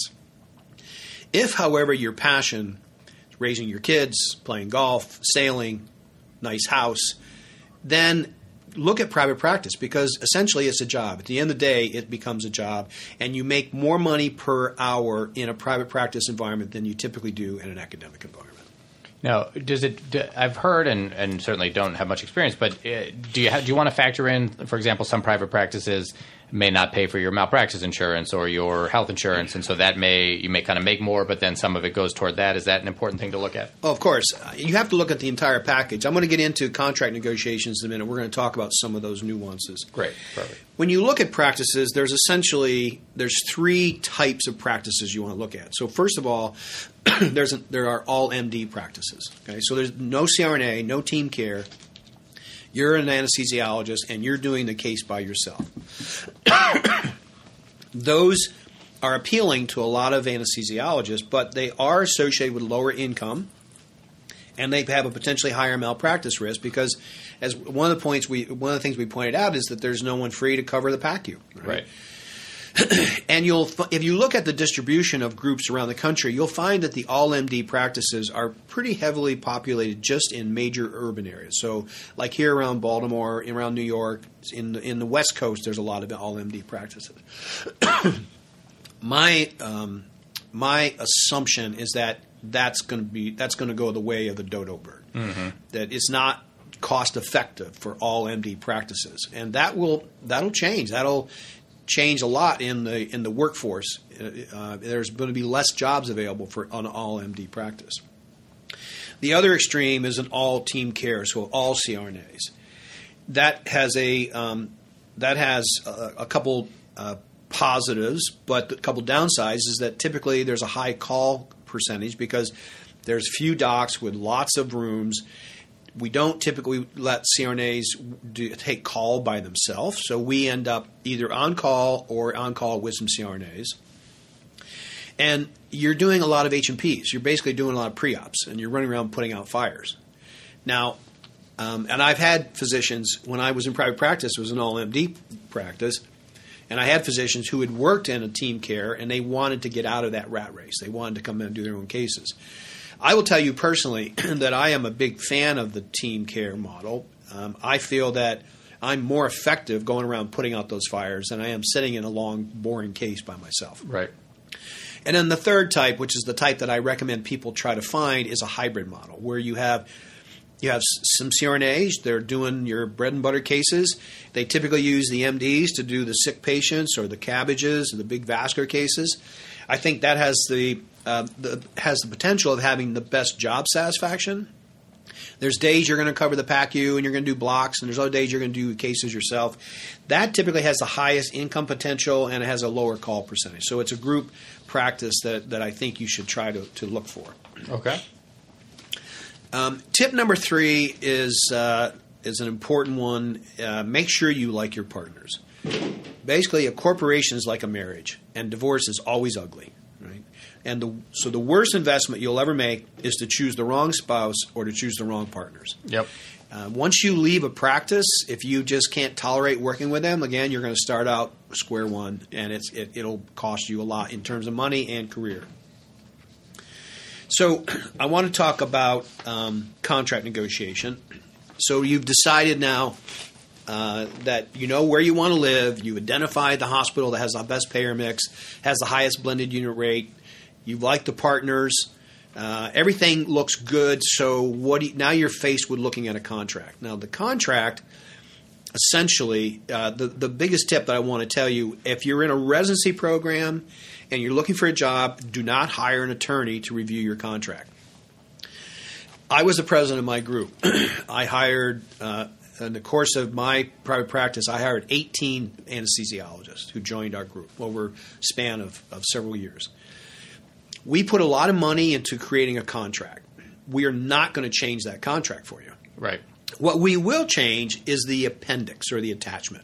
If, however, your passion is raising your kids, playing golf, sailing, nice house, then look at private practice because essentially it's a job. At the end of the day, it becomes a job, and you make more money per hour in a private practice environment than you typically do in an academic environment. Now, does it? Do, I've heard and, and certainly don't have much experience, but uh, do you have, do you want to factor in, for example, some private practices may not pay for your malpractice insurance or your health insurance, and so that may you may kind of make more, but then some of it goes toward that. Is that an important thing to look at? Oh, of course. You have to look at the entire package. I'm going to get into contract negotiations in a minute. We're going to talk about some of those nuances. Great. Perfect. When you look at practices, there's essentially there's three types of practices you want to look at. So first of all, there's a, there are all M D practices. Okay, so there's no C R N A, no team care. You're an anesthesiologist, and you're doing the case by yourself. Those are appealing to a lot of anesthesiologists, but they are associated with lower income, and they have a potentially higher malpractice risk because, as one of the points we one of the things we pointed out is that there's no one free to cover the P A C U. Right. Right. And you'll, if you look at the distribution of groups around the country, you'll find that the all M D practices are pretty heavily populated just in major urban areas. So, like here around Baltimore, around New York, in the, in the West Coast, there's a lot of all M D practices. my um, my assumption is that that's going to be that's going to go the way of the dodo bird. Mm-hmm. That it's not cost effective for all M D practices, and that will that'll change. That'll change a lot in the in the workforce. Uh, there's going to be less jobs available for an all M D practice. The other extreme is an all team care, so all C R N As. That has a um, that has a, a couple uh, positives, but a couple downsides is that typically there's a high call percentage because there's few docs with lots of rooms. We don't typically let C R N As do, take call by themselves, so we end up either on call or on call with some C R N As. And you're doing a lot of H and Ps. You're basically doing a lot of pre-ops, and you're running around putting out fires. Now, um, and I've had physicians, when I was in private practice, it was an all M D practice, and I had physicians who had worked in a team care, and they wanted to get out of that rat race. They wanted to come in and do their own cases. I will tell you personally that I am a big fan of the team care model. Um, I feel that I'm more effective going around putting out those fires than I am sitting in a long, boring case by myself. Right. And then the third type, which is the type that I recommend people try to find, is a hybrid model where you have you have some C R N As. They're doing your bread and butter cases. They typically use the M Ds to do the sick patients or the cabbages or the big vascular cases. I think that has the Uh, the, has the potential of having the best job satisfaction. There's days you're going to cover the P A C U and you're going to do blocks, and there's other days you're going to do cases yourself. That typically has the highest income potential and it has a lower call percentage. So it's a group practice that, that I think you should try to, to look for. Okay. Um, tip number three is uh, is an important one. Uh, make sure you like your partners. Basically, a corporation is like a marriage, and divorce is always ugly. And the, so the worst investment you'll ever make is to choose the wrong spouse or to choose the wrong partners. Yep. Uh, once you leave a practice, if you just can't tolerate working with them, again, you're going to start out square one, and it's, it, it'll cost you a lot in terms of money and career. So I want to talk about um, contract negotiation. So you've decided now uh, that you know where you want to live. You've identified the hospital that has the best payer mix, has the highest blended unit rate. You like the partners. Uh, everything looks good. So what? Do you, now you're faced with looking at a contract. Now the contract, essentially, uh, the the biggest tip that I want to tell you: if you're in a residency program and you're looking for a job, do not hire an attorney to review your contract. I was the president of my group. I hired. Uh, In the course of my private practice, I hired eighteen anesthesiologists who joined our group over a span of, of several years. We put a lot of money into creating a contract. We are not going to change that contract for you. Right. What we will change is the appendix or the attachment.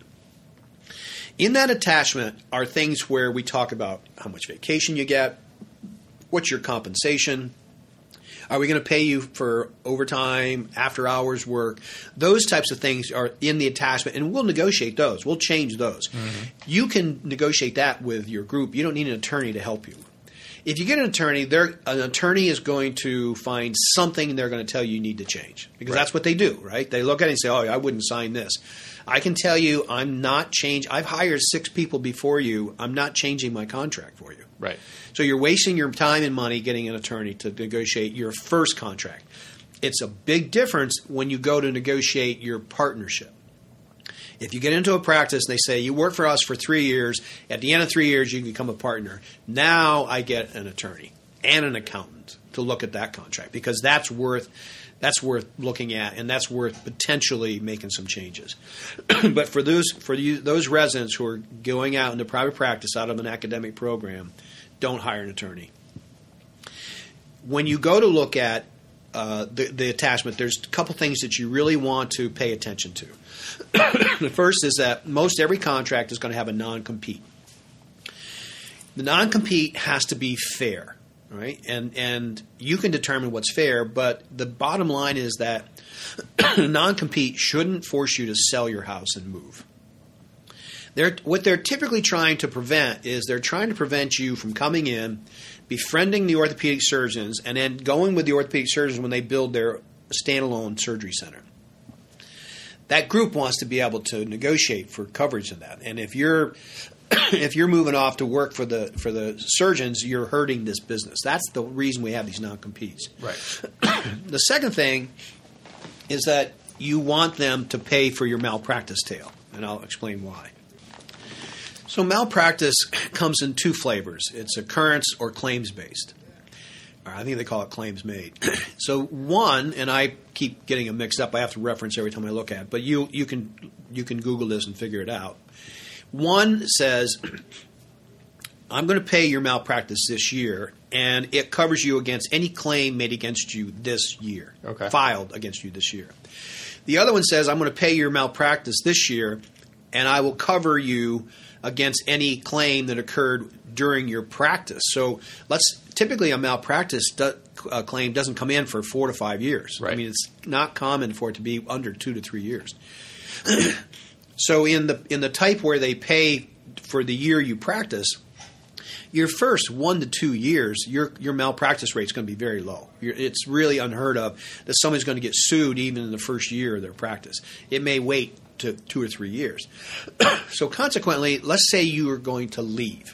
In that attachment are things where we talk about how much vacation you get, what's your compensation, are we going to pay you for overtime, after hours work? Those types of things are in the attachment, and we'll negotiate those. We'll change those. Mm-hmm. You can negotiate that with your group. You don't need an attorney to help you. If you get an attorney, they're, an attorney is going to find something they're going to tell you you need to change because right. That's what they do, right? They look at it and say, oh, I wouldn't sign this. I can tell you I'm not changing. I've hired six people before you. I'm not changing my contract for you. Right. So you're wasting your time and money getting an attorney to negotiate your first contract. It's a big difference when you go to negotiate your partnership. If you get into a practice and they say, you work for us for three years, at the end of three years you can become a partner. Now I get an attorney and an accountant to look at that contract because that's worth that's worth looking at and that's worth potentially making some changes. But for those for you, those residents who are going out into private practice out of an academic program, don't hire an attorney. When you go to look at uh, the, the attachment, there's a couple things that you really want to pay attention to. The first is that most every contract is going to have a non-compete. The non-compete has to be fair, right? And and you can determine what's fair, but the bottom line is that non-compete shouldn't force you to sell your house and move. They're, what they're typically trying to prevent is they're trying to prevent you from coming in, befriending the orthopedic surgeons, and then going with the orthopedic surgeons when they build their standalone surgery center. That group wants to be able to negotiate for coverage of that. And if you're if you're moving off to work for the for the surgeons, you're hurting this business. That's the reason we have these non-competes. Right. The second thing is that you want them to pay for your malpractice tail, and I'll explain why. So malpractice comes in two flavors. It's occurrence or claims-based. Or I think they call it claims-made. So one, and I keep getting them mixed up. I have to reference every time I look at it. But you, you can you can Google this and figure it out. One says, I'm going to pay your malpractice this year, and it covers you against any claim made against you this year, okay. filed against you this year. The other one says, I'm going to pay your malpractice this year, and I will cover you against any claim that occurred during your practice. So let's typically a malpractice do, uh, claim doesn't come in for four to five years. Right. I mean, it's not common for it to be under two to three years. So in the in the type where they pay for the year you practice, your first one to two years, your your malpractice rate is going to be very low. You're, it's really unheard of that somebody's going to get sued even in the first year of their practice. It may wait to two or three years. So consequently, let's say you are going to leave.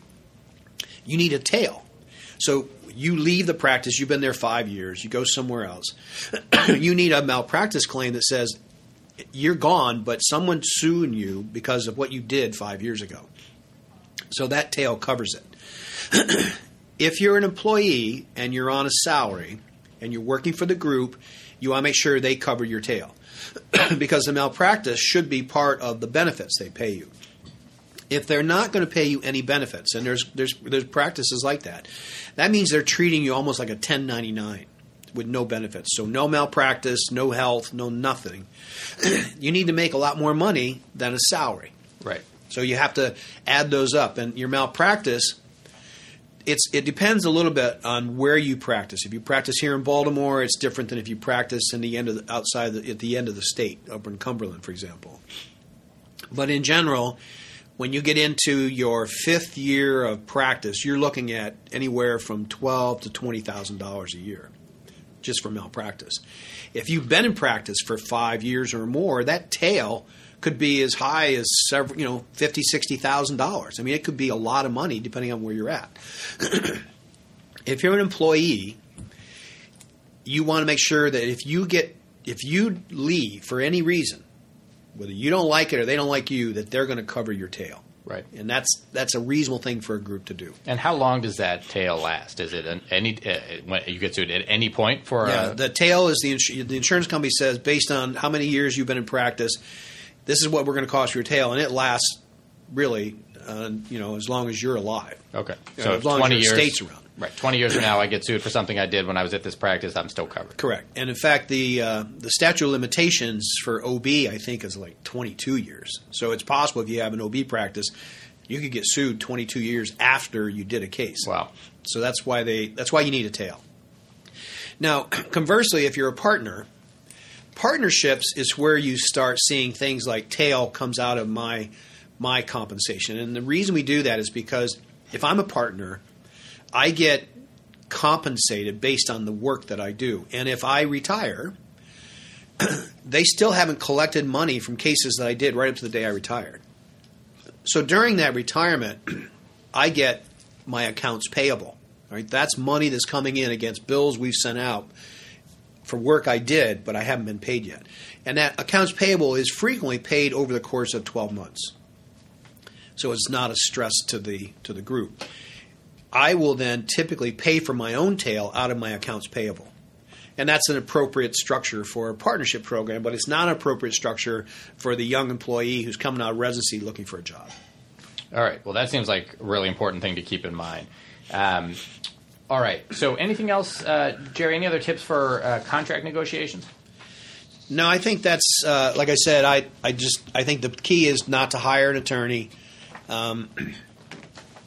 You need a tail. So you leave the practice. You've been there five years. You go somewhere else. You need a malpractice claim that says you're gone, but someone's suing you because of what you did five years ago. So that tail covers it. If you're an employee and you're on a salary and you're working for the group, you want to make sure they cover your tail. Because the malpractice should be part of the benefits they pay you. If they're not going to pay you any benefits, and there's there's there's practices like that, that means they're treating you almost like a ten ninety-nine with no benefits. So no malpractice, no health, no nothing. You need to make a lot more money than a salary. Right. So you have to add those up. And your malpractice, it's it depends a little bit on where you practice. If you practice here in Baltimore, it's different than if you practice in the end of the, outside the, at the end of the state, up in Cumberland, for example. But in general, when you get into your fifth year of practice, you're looking at anywhere from twelve thousand to twenty thousand dollars a year, just for malpractice. If you've been in practice for five years or more, that tail could be as high as several, you know, fifty, sixty thousand dollars. I mean, it could be a lot of money depending on where you're at. If you're an employee, you want to make sure that if you get, if you leave for any reason, whether you don't like it or they don't like you, that they're going to cover your tail. Right. And that's that's a reasonable thing for a group to do. And how long does that tail last? Is it an, any uh, when you get sued at any point for? Yeah, a... the tail is the ins- the insurance company says based on how many years you've been in practice, this is what we're going to cost your tail, and it lasts really, uh, you know, as long as you're alive. Okay, You so know, as long twenty as your years. estate's around. Right, twenty years from now, I get sued for something I did when I was at this practice. I'm still covered. Correct. And in fact, the uh, the statute of limitations for O B, I think, is like twenty-two years. So it's possible if you have an O B practice, you could get sued twenty-two years after you did a case. Wow. So that's why they that's why you need a tail. Now, conversely, if you're a partner, partnerships is where you start seeing things like tail comes out of my my compensation. And the reason we do that is because if I'm a partner, I get compensated based on the work that I do. And if I retire, they still haven't collected money from cases that I did right up to the day I retired. So during that retirement, I get my accounts payable. Right? That's money that's coming in against bills we've sent out for work I did, but I haven't been paid yet. And that accounts payable is frequently paid over the course of twelve months. So it's not a stress to the to the group. I will then typically pay for my own tail out of my accounts payable. And that's an appropriate structure for a partnership program, but it's not an appropriate structure for the young employee who's coming out of residency looking for a job. All right. Well, that seems like a really important thing to keep in mind. Um, all right. So anything else, uh, Jerry, any other tips for uh, contract negotiations? No, I think that's, uh, like I said, I, I just I think the key is not to hire an attorney. Um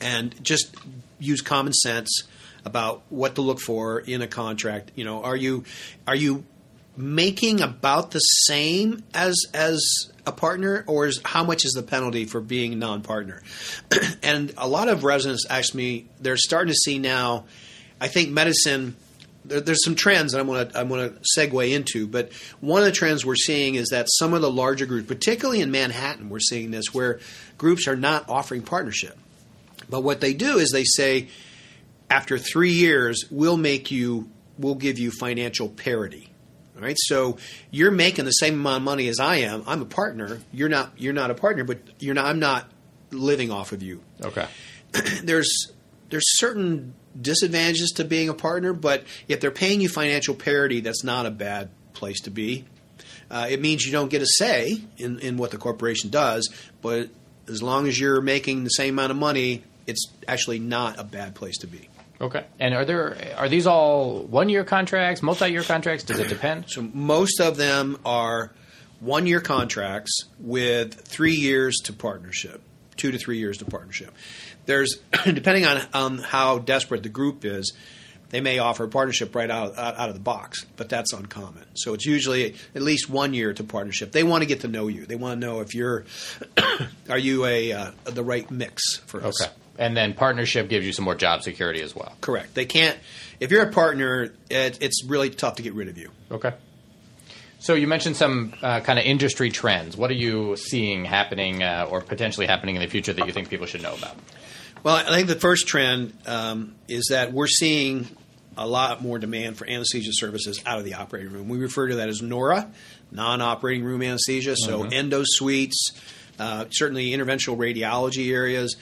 and just use common sense about what to look for in a contract. You know, are you are you making about the same as as a partner, or is how much is the penalty for being a non-partner? And a lot of residents ask me, they're starting to see now, I think medicine, there, there's some trends that I'm going to I'm going to segue into, but one of the trends we're seeing is that some of the larger groups, particularly in Manhattan, we're seeing this, where groups are not offering partnership. But what they do is they say, after three years, we'll make you, we'll give you financial parity. All right, so you're making the same amount of money as I am. I'm a partner. You're not. You're not a partner, but you're not. I'm not living off of you. Okay. there's there's certain disadvantages to being a partner, but if they're paying you financial parity, that's not a bad place to be. Uh, it means you don't get a say in, in what the corporation does, but as long as you're making the same amount of money, it's actually not a bad place to be. Okay. And are there are these all one-year contracts, multi-year contracts? Does it depend? So most of them are one-year contracts with three years to partnership, two to three years to partnership. There's, depending on, on how desperate the group is, they may offer a partnership right out, out out of the box, but that's uncommon. So it's usually at least one year to partnership. They want to get to know you. They want to know if you're, are you a uh, the right mix for us. Okay. And then partnership gives you some more job security as well. Correct. They can't – if you're a partner, it, it's really tough to get rid of you. Okay. So you mentioned some uh, kind of industry trends. What are you seeing happening uh, or potentially happening in the future that you think people should know about? Well, I think the first trend um, is that we're seeing a lot more demand for anesthesia services out of the operating room. We refer to that as NORA, non-operating room anesthesia, so mm-hmm. endo suites, uh, certainly interventional radiology areas.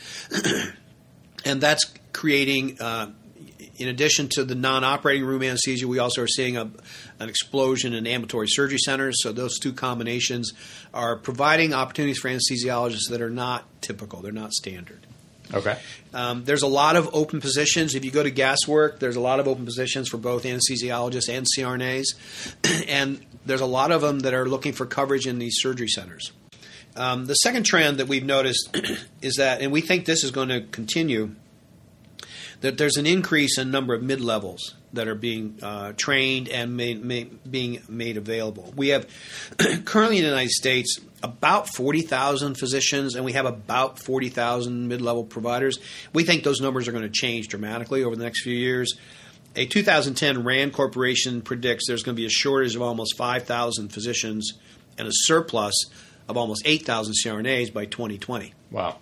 And that's creating, uh, in addition to the non-operating room anesthesia, we also are seeing a, an explosion in ambulatory surgery centers. So those two combinations are providing opportunities for anesthesiologists that are not typical. They're not standard. Okay. Um, there's a lot of open positions. If you go to Gaswork, there's a lot of open positions for both anesthesiologists and C R N As. And there's a lot of them that are looking for coverage in these surgery centers. Um, the second trend that we've noticed is that, and we think this is going to continue, that there's an increase in number of mid-levels that are being uh, trained and made, made, being made available. We have currently in the United States about forty thousand physicians, and we have about forty thousand mid-level providers. We think those numbers are going to change dramatically over the next few years. A two thousand ten RAND Corporation predicts there's going to be a shortage of almost five thousand physicians and a surplus of almost eight thousand C R N As by twenty twenty. Wow.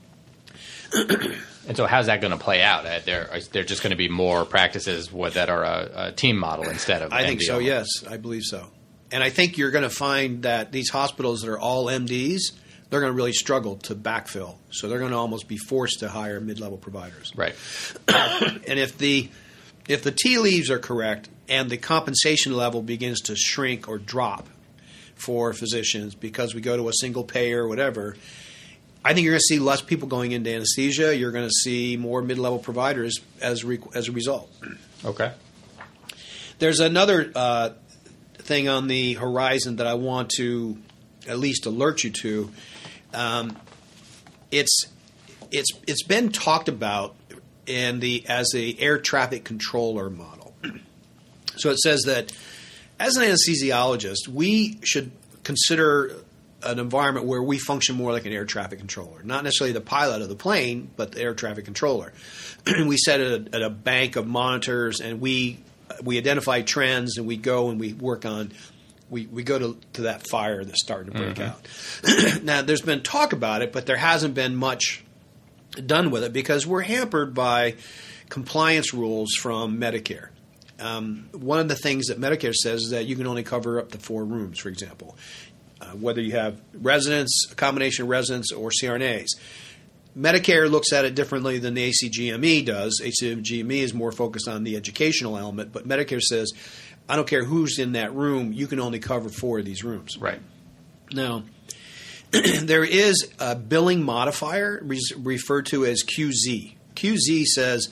And so how's that going to play out? Uh, there, are there just going to be more practices that are a, a team model instead of I think M D so, only? yes. I believe so. And I think you're going to find that these hospitals that are all M Ds, they're going to really struggle to backfill. So they're going to almost be forced to hire mid-level providers. Right. And if the if the tea leaves are correct and the compensation level begins to shrink or drop for physicians because we go to a single payer or whatever, I think you're going to see less people going into anesthesia. You're going to see more mid-level providers as re- as a result. Okay. There's another uh, thing on the horizon that I want to at least alert you to. Um, it's it's it's been talked about in the as a air traffic controller model. So it says that as an anesthesiologist, we should consider an environment where we function more like an air traffic controller, not necessarily the pilot of the plane, but the air traffic controller. We sit at a, at a bank of monitors, and we we identify trends, and we go and we work on we, we go to, to that fire that's starting to break mm-hmm. out. Now, there's been talk about it, but there hasn't been much done with it because we're hampered by compliance rules from Medicare. Um, one of the things that Medicare says is that you can only cover up to four rooms, for example. Uh, whether you have residents, a combination of residents, or C R N As. Medicare looks at it differently than the A C G M E does. A C G M E is more focused on the educational element, but Medicare says, I don't care who's in that room, you can only cover four of these rooms. Right. Now, there is a billing modifier re- referred to as Q Z. Q Z says,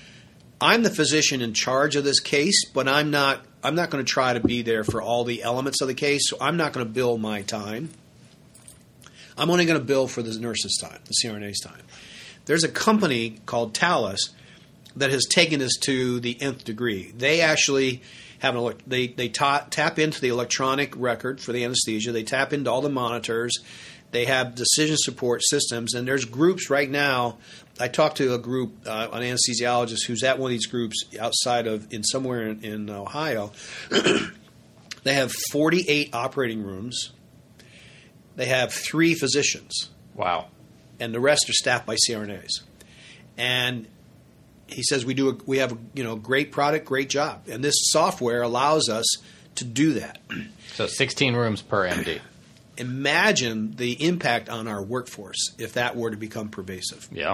I'm the physician in charge of this case, but I'm not I'm not going to try to be there for all the elements of the case, so I'm not going to bill my time. I'm only going to bill for the nurse's time, the C R N A's time. There's a company called Talus that has taken this to the nth degree. They actually have an they they ta- tap into the electronic record for the anesthesia. They tap into all the monitors. They have decision support systems, and there's groups right now. I talked to a group, uh, an anesthesiologist who's at one of these groups outside of in somewhere in, in Ohio. They have forty-eight operating rooms. They have three physicians. Wow. And the rest are staffed by C R N As. And he says we do a, we have a, you know great product, great job, and this software allows us to do that. So sixteen rooms per M D. Imagine the impact on our workforce if that were to become pervasive. Yeah.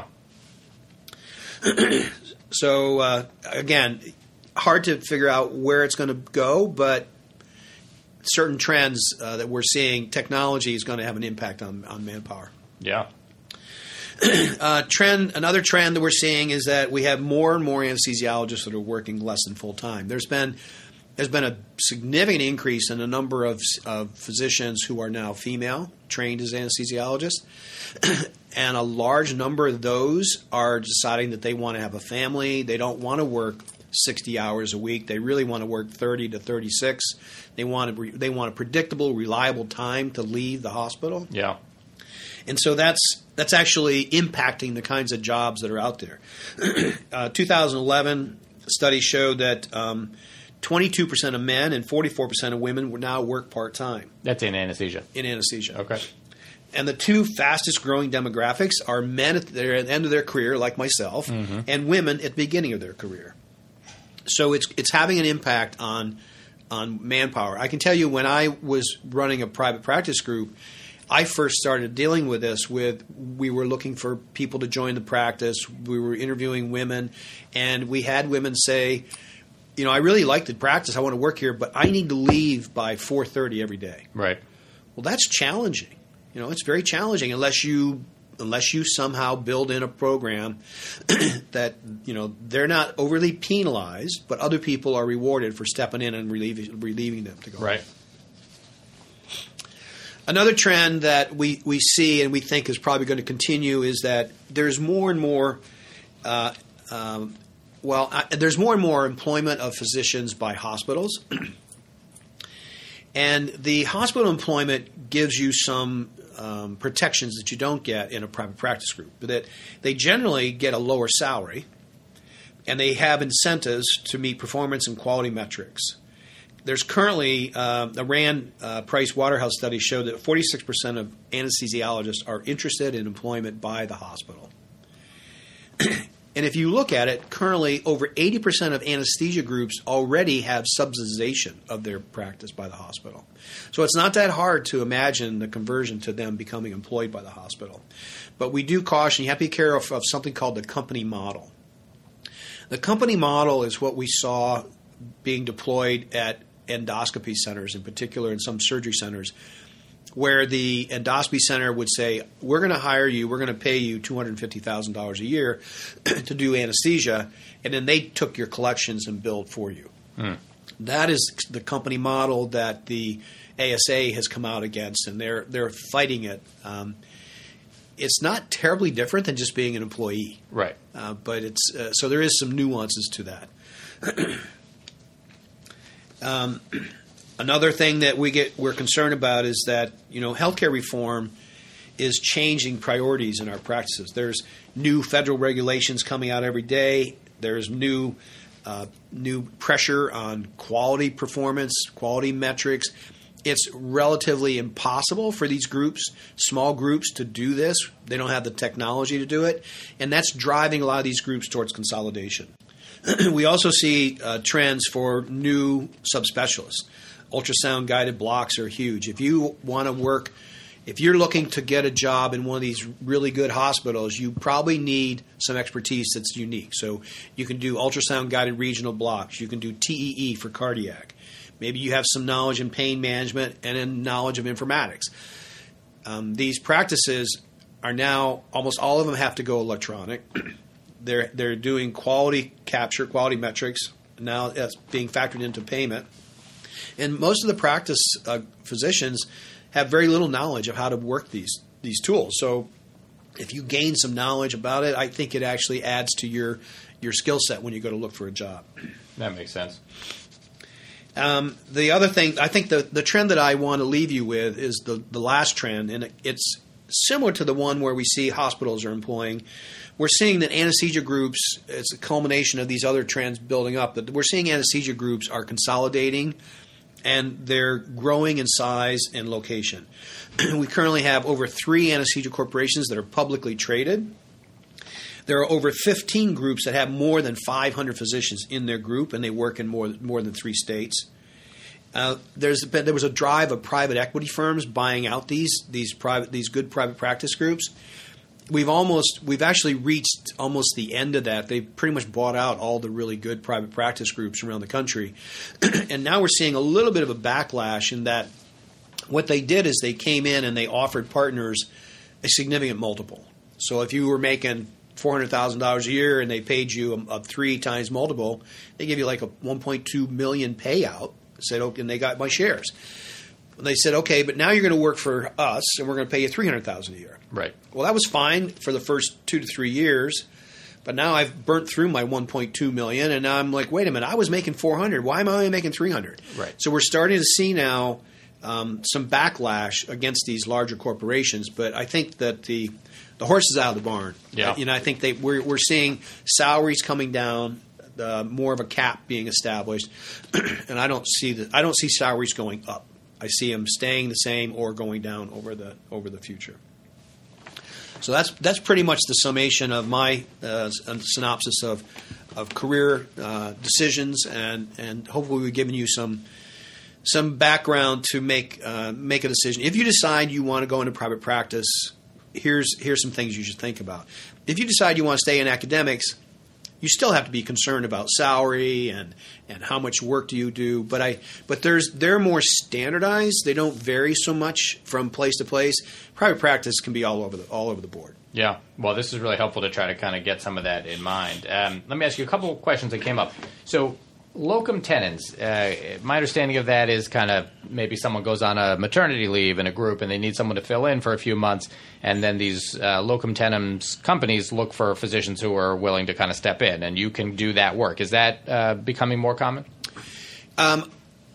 So uh, again, hard to figure out where it's going to go, but certain trends uh, that we're seeing, technology is going to have an impact on, on manpower. Yeah. Uh, trend. Another trend that we're seeing is that we have more and more anesthesiologists that are working less than full time. There's been there's been a significant increase in the number of, of physicians who are now female trained as anesthesiologists, and a large number of those are deciding that they want to have a family. They don't want to work sixty hours a week. They really want to work thirty to thirty-six. They want to, they want a predictable, reliable time to leave the hospital. Yeah. And so that's that's actually impacting the kinds of jobs that are out there. uh, two thousand eleven study showed that um, twenty-two percent of men and forty-four percent of women would now work part-time. That's in anesthesia. In anesthesia. Okay. And the two fastest growing demographics are men at the end of their career, like myself, mm-hmm. and women at the beginning of their career. So it's it's having an impact on on manpower. I can tell you when I was running a private practice group, I first started dealing with this with we were looking for people to join the practice. We were interviewing women, and we had women say, you know, I really like the practice. I want to work here, but I need to leave by four thirty every day. Right. Well, that's challenging. You know, it's very challenging unless you unless you somehow build in a program that, you know, they're not overly penalized, but other people are rewarded for stepping in and relieving, relieving them to go. Right. Another trend that we, we see and we think is probably going to continue is that there's more and more, uh, um, well, uh, there's more and more employment of physicians by hospitals. And the hospital employment gives you some um, protections that you don't get in a private practice group. That they generally get a lower salary, and they have incentives to meet performance and quality metrics. There's currently uh, a Rand uh, Price Waterhouse study showed that forty-six percent of anesthesiologists are interested in employment by the hospital. And if you look at it, currently over eighty percent of anesthesia groups already have subsidization of their practice by the hospital. So it's not that hard to imagine the conversion to them becoming employed by the hospital. But we do caution, you have to be careful of something called the company model. The company model is what we saw being deployed at endoscopy centers, in particular in some surgery centers, where the endoscopy center would say, we're going to hire you, we're going to pay you two hundred fifty thousand dollars a year to do anesthesia, and then they took your collections and billed for you. Mm. That is the company model that the A S A has come out against, and they're they're fighting it. Um, it's not terribly different than just being an employee. Right. Uh, but it's uh, so there is some nuances to that. um Another thing that we get we're concerned about is that, you know, healthcare reform is changing priorities in our practices. There's new federal regulations coming out every day. There's new uh, new pressure on quality performance, quality metrics. It's relatively impossible for these groups, small groups, to do this. They don't have the technology to do it, and that's driving a lot of these groups towards consolidation. We also see uh, trends for new subspecialists. Ultrasound guided blocks are huge. If you want to work, if you're looking to get a job in one of these really good hospitals, you probably need some expertise that's unique. So you can do ultrasound guided regional blocks. You can do T E E for cardiac. Maybe you have some knowledge in pain management and a knowledge of informatics. Um, these practices are now, almost all of them have to go electronic. They're they're doing quality capture, quality metrics. Now that's being factored into payment. And most of the practice uh, physicians have very little knowledge of how to work these these tools. So if you gain some knowledge about it, I think it actually adds to your your skill set when you go to look for a job. That makes sense. Um, the other thing, I think the, the trend that I want to leave you with is the, the last trend, and it's similar to the one where we see hospitals are employing. We're seeing that anesthesia groups, it's a culmination of these other trends building up, that we're seeing anesthesia groups are consolidating, and they're growing in size and location. We currently have over three anesthesia corporations that are publicly traded. There are over fifteen groups that have more than five hundred physicians in their group, and they work in more, more than three states. Uh, there's been, there was a drive of private equity firms buying out these these private these good private practice groups. We've almost we've actually reached almost the end of that. They've pretty much bought out all the really good private practice groups around the country, and now we're seeing a little bit of a backlash in that what they did is they came in and they offered partners a significant multiple. So if you were making four hundred thousand dollars a year and they paid you a, a three times multiple, they give you like a one point two million dollars payout. Said, okay, and they got my shares. They said, okay, but now you're going to work for us, and we're going to pay you three hundred thousand dollars a year. Right. Well, that was fine for the first two to three years, but now I've burnt through my one point two million dollars, and now I'm like, wait a minute, I was making four hundred dollars. Why am I only making three hundred dollars? Right. So we're starting to see now um, some backlash against these larger corporations, but I think that the the horse is out of the barn. Yeah. Uh, you know, I think they we're we're seeing salaries coming down. Uh, more of a cap being established, and I don't see the I don't see salaries going up. I see them staying the same or going down over the over the future. So that's that's pretty much the summation of my uh, synopsis of of career uh, decisions, and and hopefully we've given you some some background to make uh, make a decision. If you decide you want to go into private practice, here's here's some things you should think about. If you decide you want to stay in academics, you still have to be concerned about salary and, and how much work do you do. But I but there's they're more standardized. They don't vary so much from place to place. Private practice can be all over the all over the board. Yeah. Well, this is really helpful to try to kind of get some of that in mind. Um, let me ask you a couple of questions that came up. So locum tenens, uh, my understanding of that is kind of maybe someone goes on a maternity leave in a group and they need someone to fill in for a few months, and then these uh, locum tenens companies look for physicians who are willing to kind of step in, and you can do that work. Is that uh, becoming more common? Um,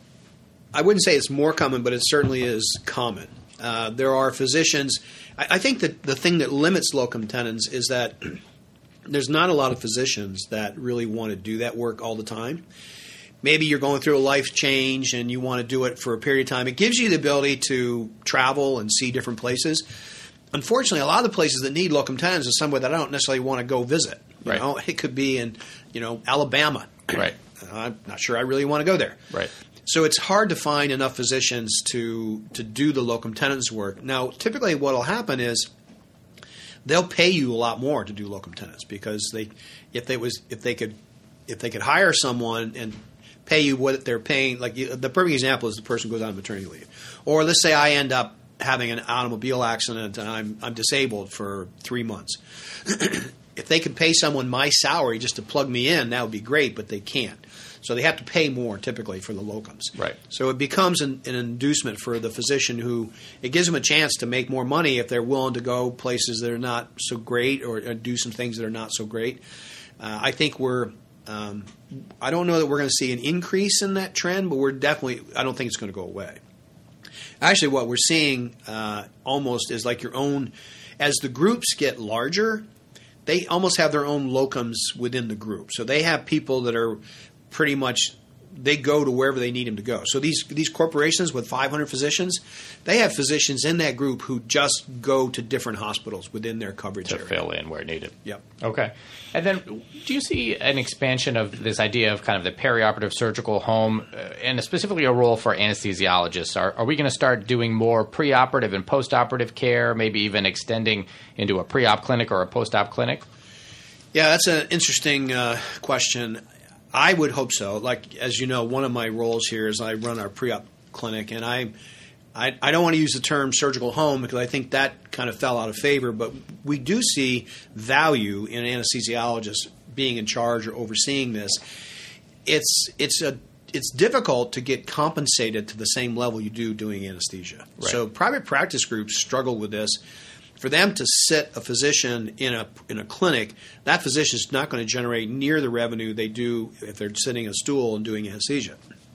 I wouldn't say it's more common, but it certainly is common. Uh, there are physicians. I, I think that the thing that limits locum tenens is that there's not a lot of physicians that really want to do that work all the time. Maybe you're going through a life change and you want to do it for a period of time. It gives you the ability to travel and see different places. Unfortunately, a lot of the places that need locum tenens is somewhere that I don't necessarily want to go visit. You right. know, it could be in, you know, Alabama. Right. I'm not sure I really want to go there. Right. So it's hard to find enough physicians to to do the locum tenens work. Now, typically what will happen is they'll pay you a lot more to do locum tenens because they, if they was, if they could, if they could hire someone and pay you what they're paying. Like you, the perfect example is the person goes on maternity leave, or let's say I end up having an automobile accident and I'm I'm disabled for three months. If they could pay someone my salary just to plug me in, that would be great, but they can't. So they have to pay more typically for the locums. Right. So it becomes an, an inducement for the physician who it gives them a chance to make more money if they're willing to go places that are not so great or, or do some things that are not so great. Uh, I think we're um, – I don't know that we're going to see an increase in that trend, but we're definitely – I don't think it's going to go away. Actually, what we're seeing uh, almost is like your own – as the groups get larger, they almost have their own locums within the group. So they have people that are – pretty much they go to wherever they need them to go. So these these corporations with five hundred physicians, they have physicians in that group who just go to different hospitals within their coverage to area. fill in where needed. Yep. Okay. And then do you see an expansion of this idea of kind of the perioperative surgical home uh, and specifically a role for anesthesiologists? Are, are we going to start doing more preoperative and postoperative care, maybe even extending into a pre-op clinic or a post-op clinic? Yeah, that's an interesting uh, question. I would hope so. Like, as you know, one of my roles here is I run our pre-op clinic, and I, I, I don't want to use the term surgical home because I think that kind of fell out of favor, but we do see value in anesthesiologists being in charge or overseeing this. It's it's a it's difficult to get compensated to the same level you do doing anesthesia. Right. So private practice groups struggle with this. For them to sit a physician in a in a clinic, that physician is not going to generate near the revenue they do if they're sitting a stool and doing anesthesia.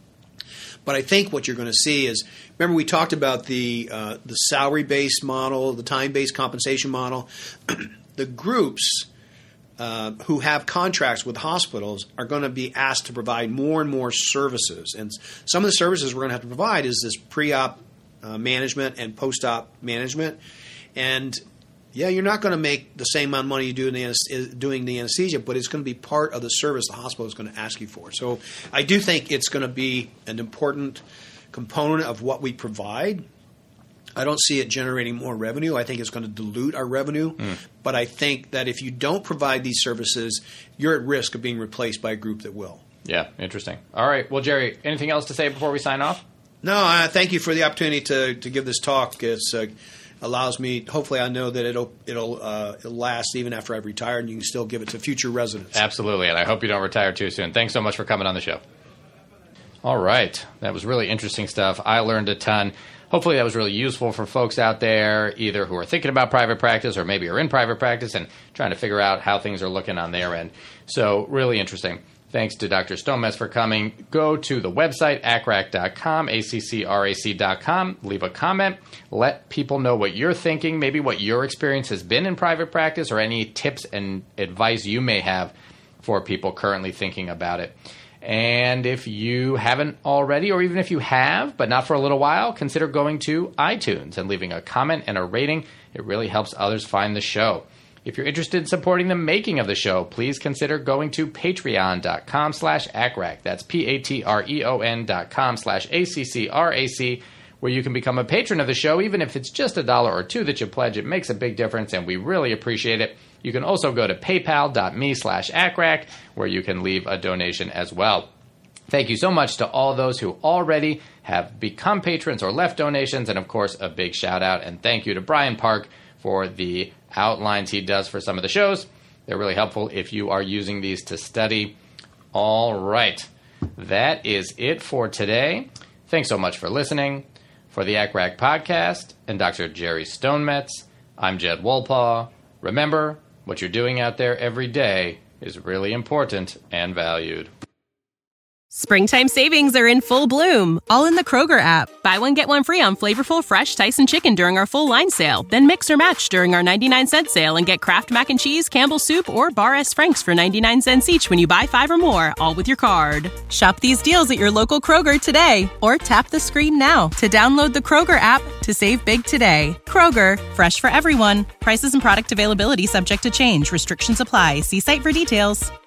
But I think what you're going to see is, remember we talked about the uh, the salary-based model, the time-based compensation model. The groups uh, who have contracts with hospitals are going to be asked to provide more and more services. And some of the services we're going to have to provide is this pre-op uh, management and post-op management. And yeah, you're not going to make the same amount of money you do in the, doing the anesthesia, but it's going to be part of the service the hospital is going to ask you for. So I do think it's going to be an important component of what we provide. I don't see it generating more revenue. I think it's going to dilute our revenue. Mm. But I think that if you don't provide these services, you're at risk of being replaced by a group that will. Yeah, interesting. All right. Well, Jerry, anything else to say before we sign off? No, uh, thank you for the opportunity to, to give this talk. It's uh, allows me, hopefully I know that it'll it'll, uh, it'll last even after I've retired, and you can still give it to future residents. Absolutely, and I hope you don't retire too soon. Thanks so much for coming on the show. All right. That was really interesting stuff. I learned a ton. Hopefully that was really useful for folks out there, either who are thinking about private practice or maybe are in private practice and trying to figure out how things are looking on their end. So really interesting. Thanks to Doctor Stonemetz for coming. Go to the website, A C R A C dot com, A C C R A C dot com. Leave a comment. Let people know what you're thinking, maybe what your experience has been in private practice, or any tips and advice you may have for people currently thinking about it. And if you haven't already, or even if you have, but not for a little while, consider going to iTunes and leaving a comment and a rating. It really helps others find the show. If you're interested in supporting the making of the show, please consider going to patreon.com slash ACRAC. That's P-A-T-R-E-O-N dot com slash A-C-C-R-A-C, where you can become a patron of the show. Even if it's just a dollar or two that you pledge, it makes a big difference, and we really appreciate it. You can also go to paypal.me slash ACRAC, where you can leave a donation as well. Thank you so much to all those who already have become patrons or left donations, and of course, a big shout out and thank you to Brian Park for the outlines he does for some of the shows. They're really helpful if you are using these to study. All right. That is it for today. Thanks so much for listening. For the A C R A C podcast and Doctor Jerry Stonemetz, I'm Jed Wolpaw. Remember, what you're doing out there every day is really important and valued. Springtime savings are in full bloom, all in the Kroger app. Buy one, get one free on flavorful, fresh Tyson chicken during our full line sale. Then mix or match during our ninety-nine cent sale and get Kraft Mac and Cheese, Campbell's Soup, or Bar S. Frank's for ninety-nine cents each when you buy five or more, all with your card. Shop these deals at your local Kroger today, or tap the screen now to download the Kroger app to save big today. Kroger, fresh for everyone. Prices and product availability subject to change. Restrictions apply. See site for details.